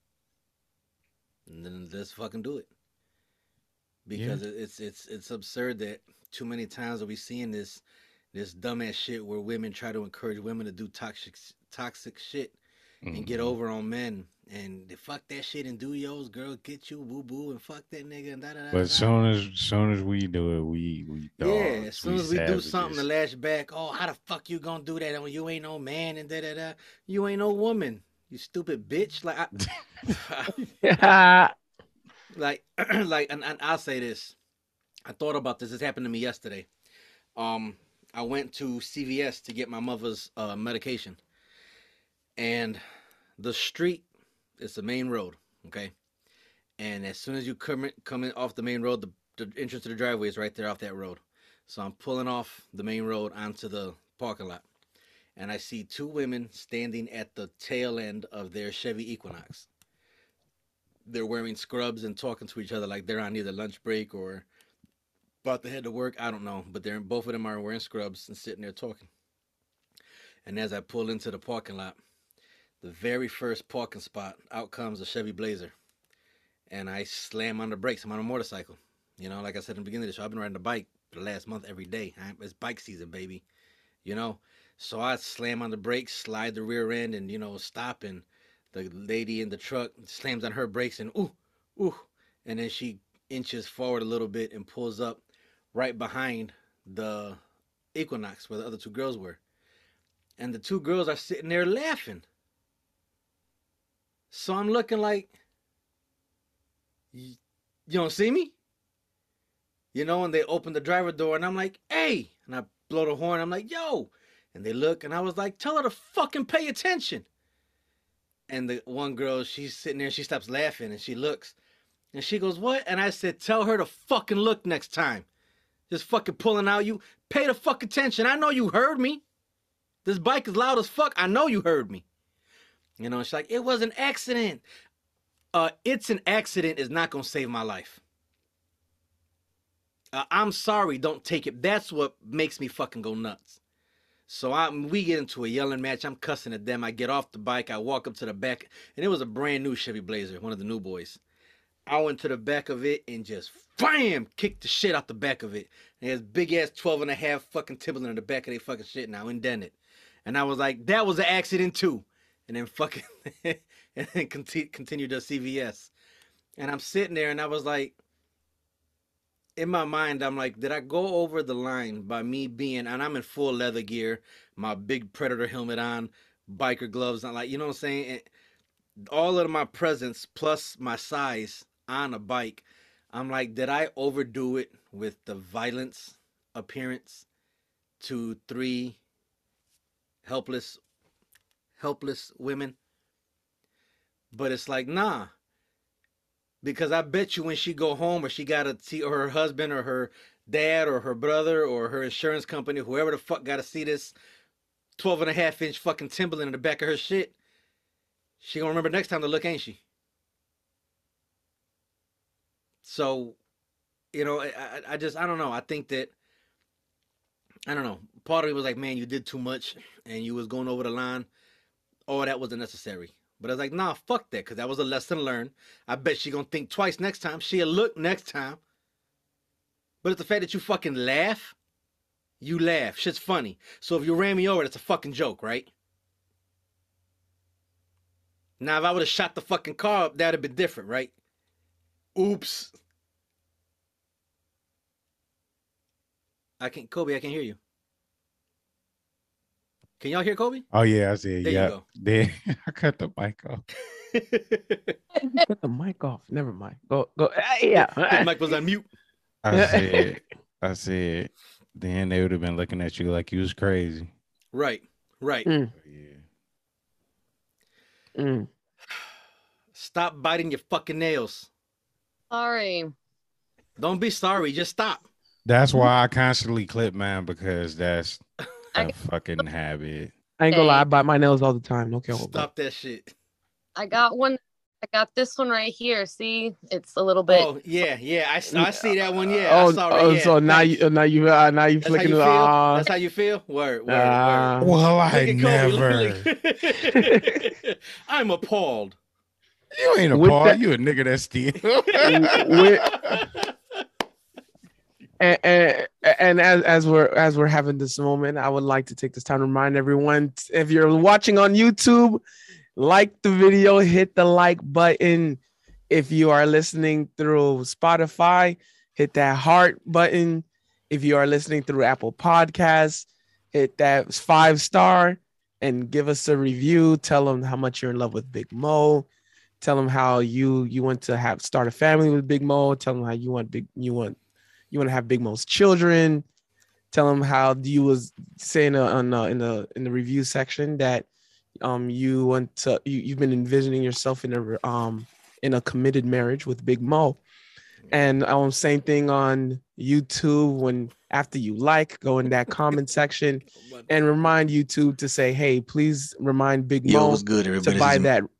then let's fucking do it. Because it's absurd that too many times are we seeing this dumbass shit where women try to encourage women to do toxic shit and get over on men, and they fuck that shit and do yours, girl, get you, boo boo, and fuck that nigga and da da da. But as soon as we do it, we dogs. Yeah, as soon as we do something to savages. lash back, oh, how the fuck you gonna do that? Oh, you ain't no man and da da da. You ain't no woman, you stupid bitch. Like, like and I'll say this. I thought about this. This happened to me yesterday. I went to CVS to get my mother's medication, and the street is the main road, okay? And as soon as you come in off the main road, the entrance to the driveway is right there off that road. So I'm pulling off the main road onto the parking lot, and I see two women standing at the tail end of their Chevy Equinox. They're wearing scrubs and talking to each other like they're on either lunch break or about to head to work. I don't know, but both of them are wearing scrubs and sitting there talking. And as I pull into the parking lot, the very first parking spot, out comes a Chevy Blazer, and I slam on the brakes. I'm on a motorcycle. You know, like I said in the beginning of the show, I've been riding a bike for the last month every day. It's bike season, baby. You know, so I slam on the brakes, slide the rear end, and stop. And the lady in the truck slams on her brakes, and ooh, and then she inches forward a little bit and pulls up right behind the Equinox where the other two girls were. And the two girls are sitting there laughing. So I'm looking like, you don't see me? And they open the driver door, and I'm like, hey. And I blow the horn. I'm like, yo. And they look, and I was like, tell her to fucking pay attention. And the one girl, she's sitting there, she stops laughing, and she looks. And she goes, what? And I said, tell her to fucking look next time. Just fucking pulling out. You pay the fuck attention. I know you heard me. This bike is loud as fuck. I know you heard me. She's like, it was an accident. It's an accident is not going to save my life. I'm sorry. Don't take it. That's what makes me fucking go nuts. So we get into a yelling match. I'm cussing at them. I get off the bike. I walk up to the back, and it was a brand new Chevy Blazer, one of the new boys. I went to the back of it and just bam, kicked the shit out the back of it. And there's big ass 12 and a half fucking Timberland in the back of their fucking shit now, indented. And I was like, that was an accident too. And then fucking, and then continued to CVS. And I'm sitting there and I was like, in my mind, I'm like, did I go over the line by me being, and I'm in full leather gear, my big Predator helmet on, biker gloves on, like, you know what I'm saying? And all of my presence plus my size on a bike, I'm like, did I overdo it with the violence appearance to 3 helpless women? But it's like, nah. Because I bet you when she go home or she got to see her husband or her dad or her brother or her insurance company, whoever the fuck got to see this 12 and a half inch fucking Timberland in the back of her shit, she gonna remember next time to look, ain't she? So, you know, I don't know. I think that, I don't know. Part of me was like, man, you did too much and you was going over the line. Oh, that wasn't necessary. But I was like, nah, fuck that, because that was a lesson learned. I bet she gonna think twice next time. She'll look next time. But it's the fact that you fucking laugh. You laugh. Shit's funny. So if you ran me over, that's a fucking joke, right? Now, if I would have shot the fucking car up, that would have been different, right? Oops. Kobe, I can't hear you. Can y'all hear Kobe? Oh yeah, I see. There Yeah, you go. there. I cut the mic off. Cut the mic off. Never mind. Go. Yeah. The mic was on mute. I said. Then they would have been looking at you like you was crazy. Right. Mm. Yeah. Mm. Stop biting your fucking nails. Sorry. Don't be sorry. Just stop. That's why I constantly clip mine, because that's I a fucking habit. I ain't gonna lie. I bite my nails all the time. No care. Stop that shit. I got one. I got this one right here. See, it's a little bit. Oh yeah. I see that one. Yeah. I saw it. Yeah. So now you flicking it off. That's how you feel. Word. Well, I never. I'm appalled. You ain't With appalled. that- You a nigga that steal. And as we're having this moment, I would like to take this time to remind everyone, if you're watching on YouTube, like the video, hit the like button. If you are listening through Spotify, hit that heart button. If you are listening through Apple Podcasts, hit that 5-star and give us a review. Tell them how much you're in love with Big Mo. Tell them how you want to start a family with Big Mo. Tell them how you want to have Big Mo's children. Tell them how you was saying in the review section that you've been envisioning yourself in a committed marriage with Big Mo. And same thing on YouTube. After you go in that comment section and remind YouTube to say, hey, please remind Big Mo what's good, everybody?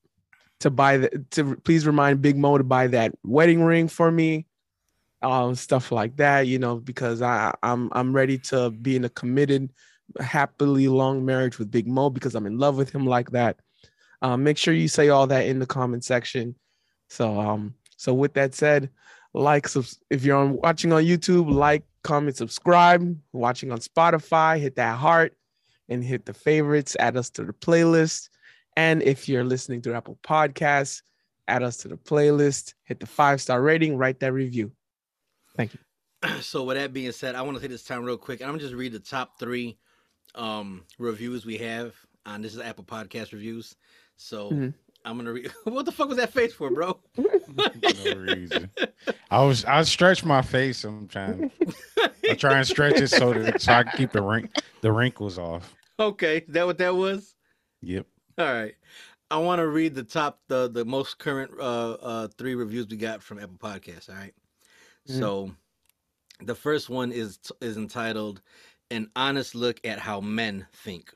Please remind Big Mo to buy that wedding ring for me. Stuff like that, because I'm ready to be in a committed, happily long marriage with Big Mo, because I'm in love with him like that. Make sure you say all that in the comment section. So with that said, if you're watching on YouTube, like, comment, subscribe. Watching on Spotify, hit that heart and hit the favorites. Add us to the playlist. And if you're listening through Apple Podcasts, add us to the playlist. Hit the 5-star rating. Write that review. Thank you. So with that being said, I want to take this time real quick, and I'm just read the top 3 reviews we have on this is Apple Podcast reviews. So I'm gonna read. What the fuck was that face for, bro? No reason. I stretch my face sometimes. I try and stretch it so I can keep the wrinkles off. Okay, is that what that was? Yep. All right. I want to read the most current 3 reviews we got from Apple Podcasts. All right. So the first one is entitled An Honest Look at How Men Think.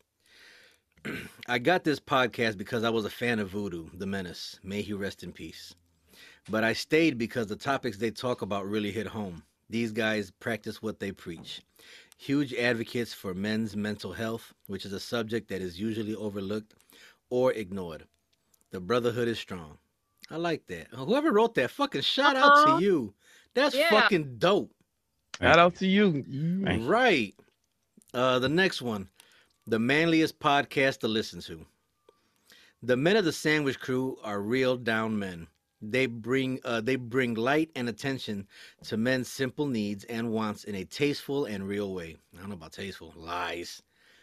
I got this podcast because I was a fan of Voodoo, the Menace. May he rest in peace. But I stayed because the topics they talk about really hit home. These guys practice what they preach. Huge advocates for men's mental health, which is a subject that is usually overlooked or ignored. The brotherhood is strong. I like that. Whoever wrote that, fucking shout out to you. That's fucking dope. Shout out to you. Right. The next one, the manliest podcast to listen to. The men of the Sandwich Crew are real down men. They bring light and attention to men's simple needs and wants in a tasteful and real way. I don't know about tasteful. Lies.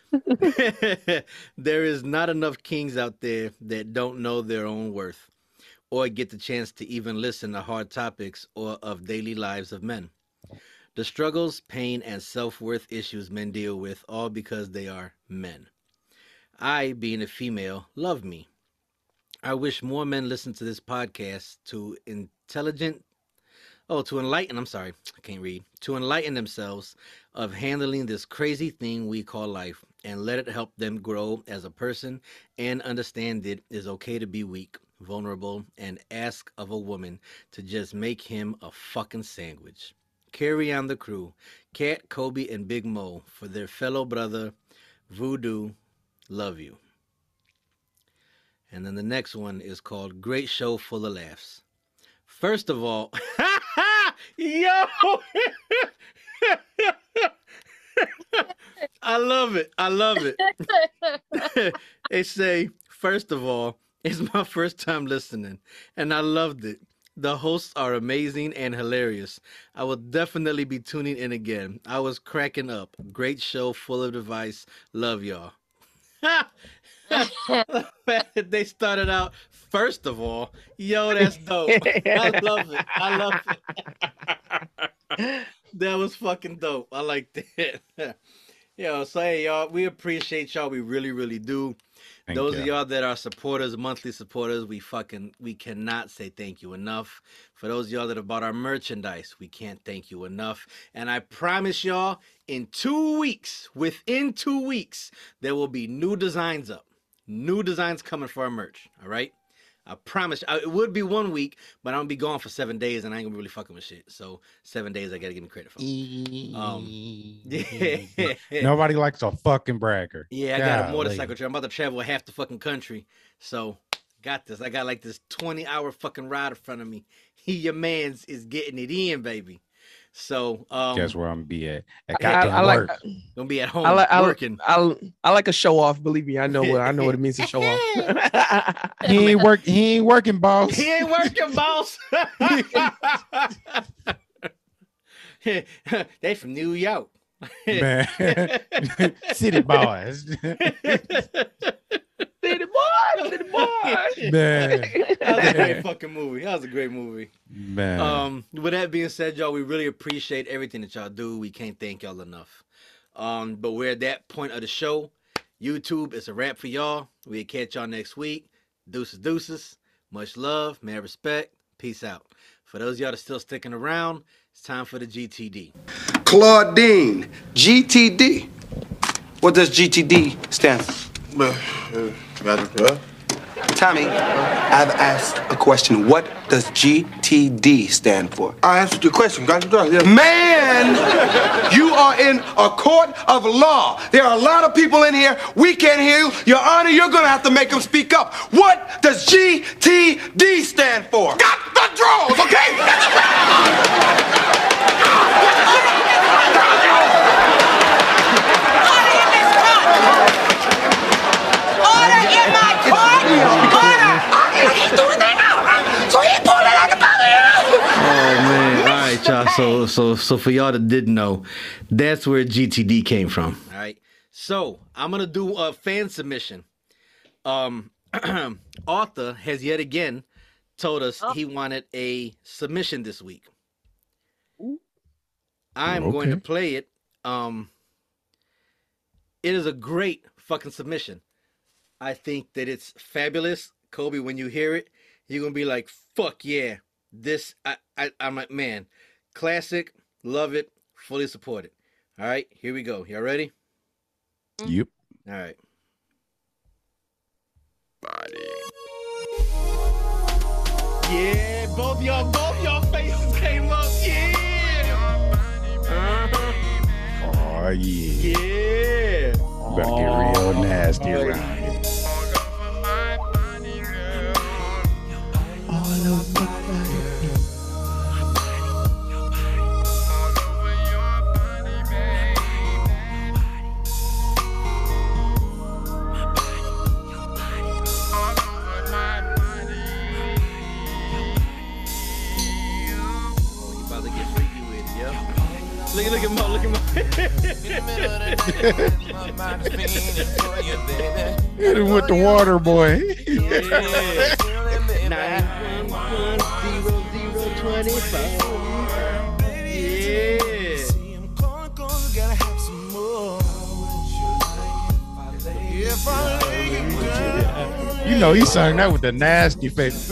There is not enough kings out there that don't know their own worth or get the chance to even listen to hard topics or of daily lives of men. The struggles, pain, and self-worth issues men deal with, all because they are men. I, being a female, love me. I wish more men listen to this podcast to enlighten themselves of handling this crazy thing we call life and let it help them grow as a person and understand it is okay to be weak, vulnerable, and ask of a woman to just make him a fucking sandwich. Carry on the crew, Cat, Kobe, and Big Mo, for their fellow brother, Voodoo, love you. And then the next one is called Great Show Full of Laughs. First of all, yo, I love it. I love it. They say, first of all, it's my first time listening, and I loved it. The hosts are amazing and hilarious. I will definitely be tuning in again. I was cracking up. Great show, full of advice. Love y'all. They started out, first of all, yo, that's dope. I love it. I love it. That was fucking dope. I like that. Yo, so hey, y'all, we appreciate y'all. We really, really do. Those of y'all that are supporters, monthly supporters, we cannot say thank you enough. For those of y'all that have bought our merchandise, we can't thank you enough. And I promise y'all, within 2 weeks, there will be new designs up. New designs coming for our merch, all right? I promise. It would be 1 week, but I'm going to be gone for 7 days, and I ain't going to be really fucking with shit. So 7 days, I got to give me credit for. Nobody likes a fucking bragger. Yeah, I got a motorcycle trip. I'm about to travel half the fucking country. So got this. I got like this 20-hour fucking ride in front of me. Your man's is getting it in, baby. So guess where I'm gonna be at? Gonna be at home working. I like a show off. Believe me, I know what it means to show off. He ain't working, boss. He ain't working, boss. They from New York. Man. City boys. City boys. Man. That was a great fucking movie. That was a great movie. Man. With that being said, y'all, we really appreciate everything that y'all do. We can't thank y'all enough. But we're at that point of the show. YouTube, it's a wrap for y'all. We'll catch y'all next week. Deuces. Much love, mad respect. Peace out. For those of y'all that still sticking around, it's time for the GTD. Claudine, GTD. What does GTD stand for? Tommy, I've asked a question. What does GTD stand for? I answered your question. Man, you are in a court of law. There are a lot of people in here. We can't hear you. Your Honor, you're going to have to make them speak up. What does GTD stand for? Got the draws, okay? So for y'all that didn't know, that's where GTD came from. All right. So I'm gonna do a fan submission. Arthur has yet again told us he wanted a submission this week. I'm going to play it. It is a great fucking submission. I think that it's fabulous. Kobe, when you hear it, you're gonna be like, fuck yeah. This I'm like, man, classic, love it, fully support it. All right, here we go. Y'all ready? Yep. All right. Yeah, both y'all faces came up. Yeah. Oh Oh yeah. Yeah. Better get real nasty around here. Look at Mo, look at Mo. Hit him with the water, boy. Yeah. 911-0-0-24. Yeah. You know he sang that with the nasty face.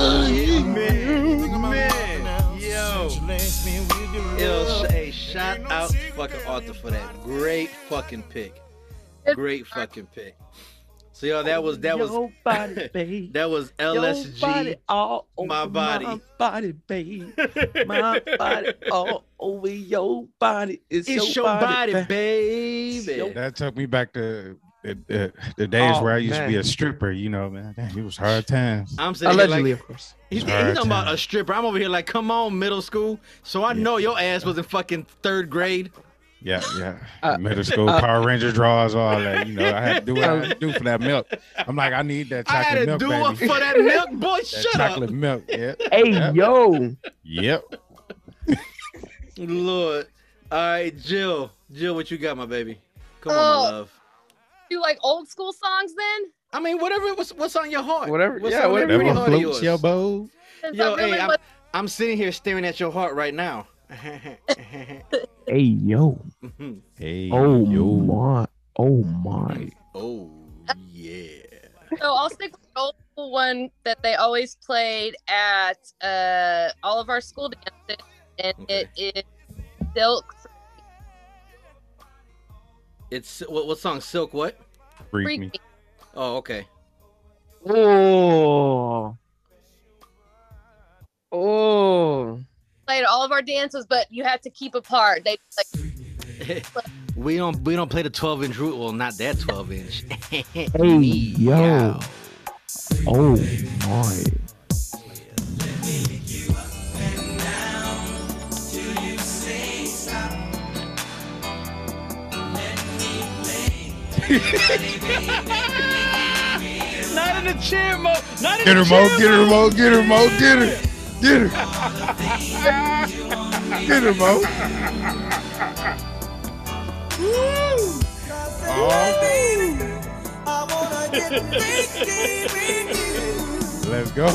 Hey, shout out to fucking Arthur for that. Great fucking pick. Great fucking pick. So yo, that was Your body, babe. that was LSG. Your body all over My body. my body, babe. My body all over your body. It's your body, baby. That took me back to the days where I used to be a man. stripper. You know, man, it was hard times. I'm saying like, Allegedly, of course. he's Hard talking about a times. stripper. I'm over here like, come on, middle school. So I know your ass was in fucking 3rd grade. Yeah. Middle school Power Ranger draws, all that. You know, I had to do what I had to do for that milk. I'm like, I need that I had chocolate to milk, do baby. it for that milk, boy. That Shut chocolate up, milk. Yeah. Hey, Yep. yo. Yep. Lord. All right, Jill, what you got, my baby? Come on, my love. You like old school songs then? I mean, what's on your heart? Whatever- What's yeah, on whatever that pretty Whatever heart of floats yours? your boat. Since Yo, I really hey, was- I'm sitting here staring at your heart right now. Hey, yo. Hey, Oh, yo. my. Oh, my. Oh yeah. So I'll stick with the old school one that they always played at all of our school dances, and Okay. it is Silk It's what song? Silk what? Freak Freak me. Me. Oh, okay. Oh. Oh. Played at all of our dances, but you had to keep apart. They like we don't play the 12-inch root. Well, not that 12-inch. Hey, yo. Oh, my. Not in the chair, Mo. Not in Get her, the Mo. chair, Get her, Mo. Get her, Mo. Get her. Get her. Get her, Mo. Let's go.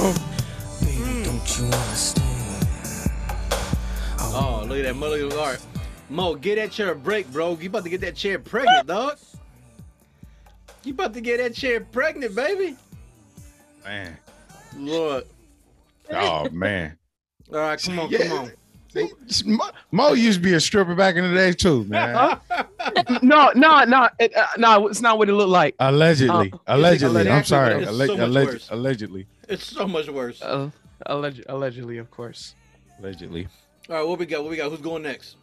Oh, look at that, Mo. Look at Art. Mo, get that chair a break, bro. You about to get that chair pregnant, dog. You about to get that chair pregnant, baby. Man. Lord. Oh, man. All right, come on, Yeah. come on. See, Mo used to be a stripper back in the day, too, man. No, it's not what it looked like. Allegedly. Allegedly. I'm sorry. It's so much worse. Allegedly. It's so much worse. All Allegedly, of course. Allegedly. right, what we got? Who's going next?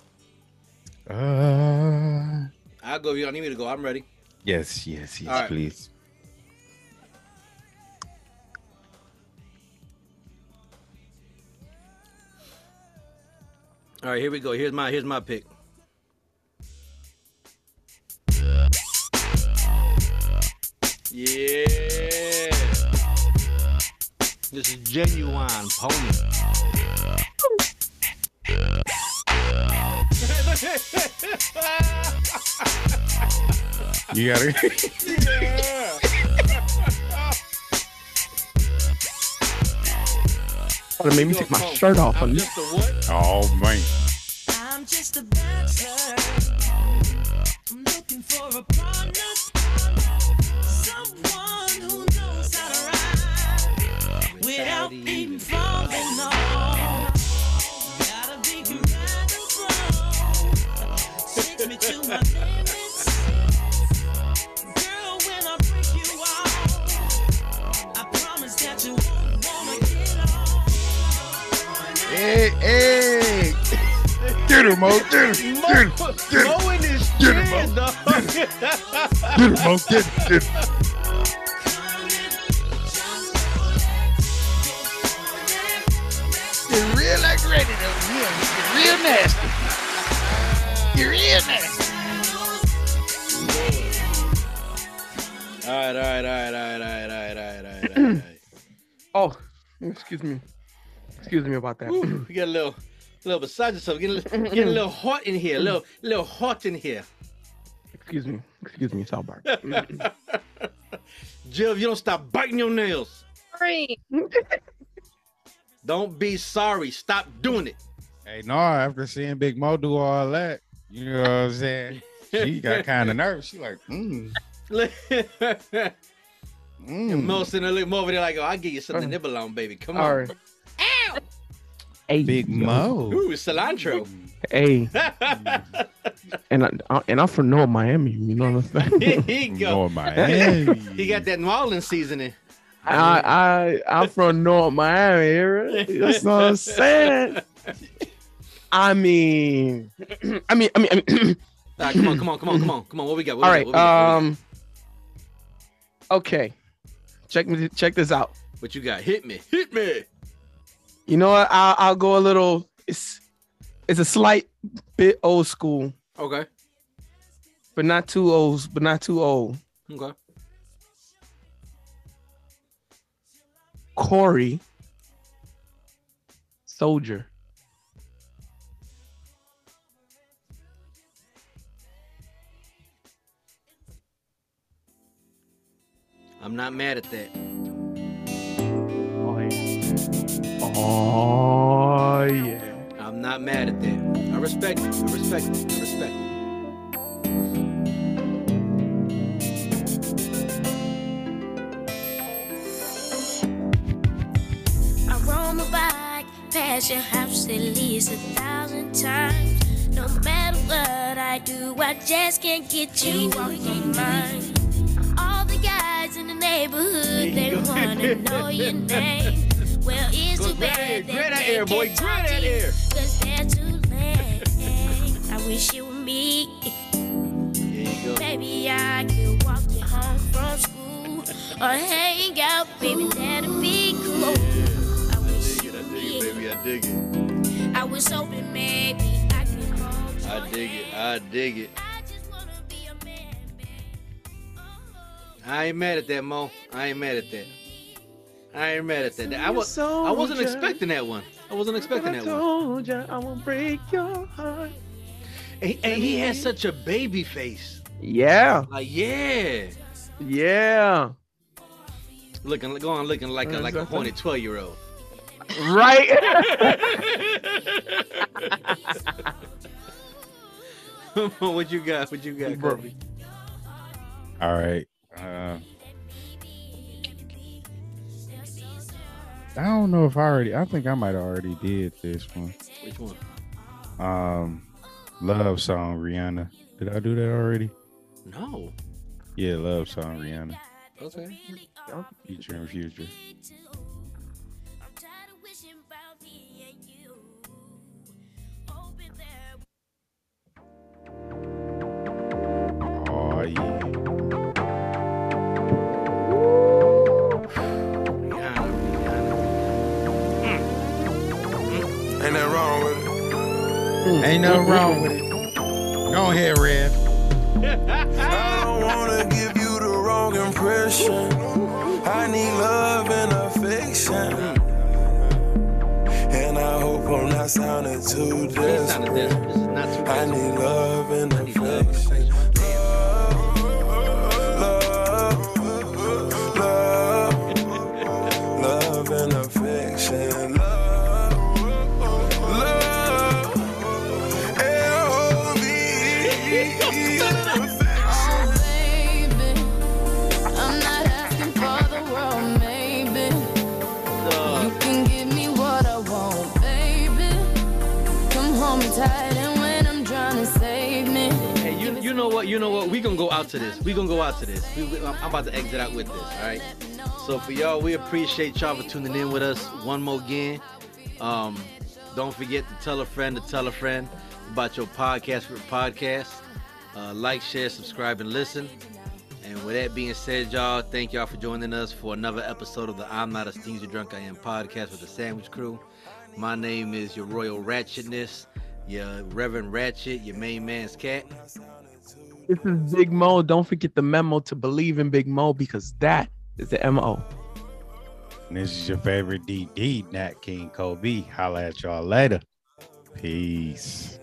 Uh, I'll go. You don't need me to go. I'm ready. yes, All right. please. All right, here we go. Here's my pick. Yeah. This is Genuine Pony. You gotta. It made me take my shirt off. I'm On just a what? Oh, man. I'm just a bachelor. I'm looking for a partner. Someone who knows how to ride without even falling on. Gotta be compatible. Take me to my limits. Girl, when I break you off, I promise that you won't wanna get off. Hey. Get her, Mo. Get her. Get her. Get her. Mo in his Get him, Yeah, Mo. dog. Get him, Mo. Get him. You're real like ready though. You're real nasty. You're real nasty. All right. Oh, excuse me. Excuse me about that. Ooh, we got a little beside yourself. Getting a little hot in here. A little hot in here. Excuse me, South Park. Jill, if you don't stop biting your nails, Sorry. don't be sorry. Stop doing it. Hey, no, after seeing Big Mo do all that, you know what I'm saying? She got kind of nervous. She like, Mo sitting there looking over there like, oh, I'll give you something to nibble on, baby. Come on. All right. Ow! Hey, Big Mo. Ooh, cilantro. Hey, and I'm from North Miami. You know what I'm saying? Here you go. North Miami. He got that New Orleans seasoning. I'm from North Miami. Right? That's what I'm saying. I mean. All right, come on. What we got? All right. Okay. Check this out. What you got? Hit me. You know what? I'll go a little. It's a slight bit old school, Okay. but not too old. Okay. Corey Soldier. I'm not mad at that. Oh yeah. I'm not mad at that. I respect it. I roll my bike past your house at least 1,000 times. No matter what I do, I just can't get you off my mind. All the guys in the neighborhood, they wanna know your name. Well, it's too bad Grab that air, boy. Grab that air. Cause they're too late. I wish it were me. Here you go. Maybe I could walk you home from school or hang out, baby, that'd be cool. I wish you were me. Baby, I dig it. I was hoping maybe I could hold your I dig it. I just wanna be a man, babe. I ain't mad at that, Mo. I ain't mad at that. I wasn't expecting that one. I told ya I won't break your heart. And he has such a baby face. Yeah. Like, yeah. Yeah. Looking like a horny 12-year-old. Right. What you got, Kobe? All right. I don't know if I think I might have already did this one. Which one? Love Song, Rihanna. Did I do that already? No. Yeah, Love Song, Rihanna. Okay. Featuring Future. Oh, yeah. Ain't nothing wrong with it. Ain't nothing wrong with it. Go ahead, Red. I don't wanna give you the wrong impression. I need love and affection. And I hope I'm not sounding too desperate. I need love and affection. Love and affection. You know what? We gonna go out to this. I'm about to exit out with this. All right. So for y'all, we appreciate y'all for tuning in with us one more again. Don't forget to tell a friend about your podcast. Like, share, subscribe, and listen. And with that being said, y'all, thank y'all for joining us for another episode of the I'm Not a Stingy Drunk I Am podcast with the Sandwich Crew. My name is your Royal Ratchetness, your Reverend Ratchet, your main man's cat. This is Big Mo. Don't forget the memo to believe in Big Mo, because that is the MO. And this is your favorite DD, Nat King Kobe. Holla at y'all later. Peace.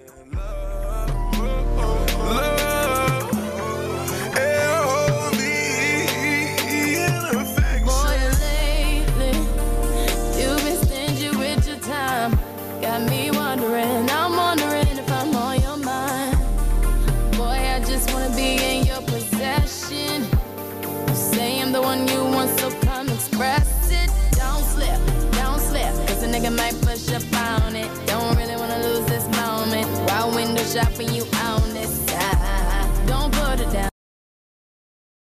Got me wondering, I'm wondering if I'm on your mind. Boy, I just wanna be in your possession. You say I'm the one you want, so come express it. Don't slip, cause a nigga might push up on it. Don't really wanna lose this moment. While window shopping, you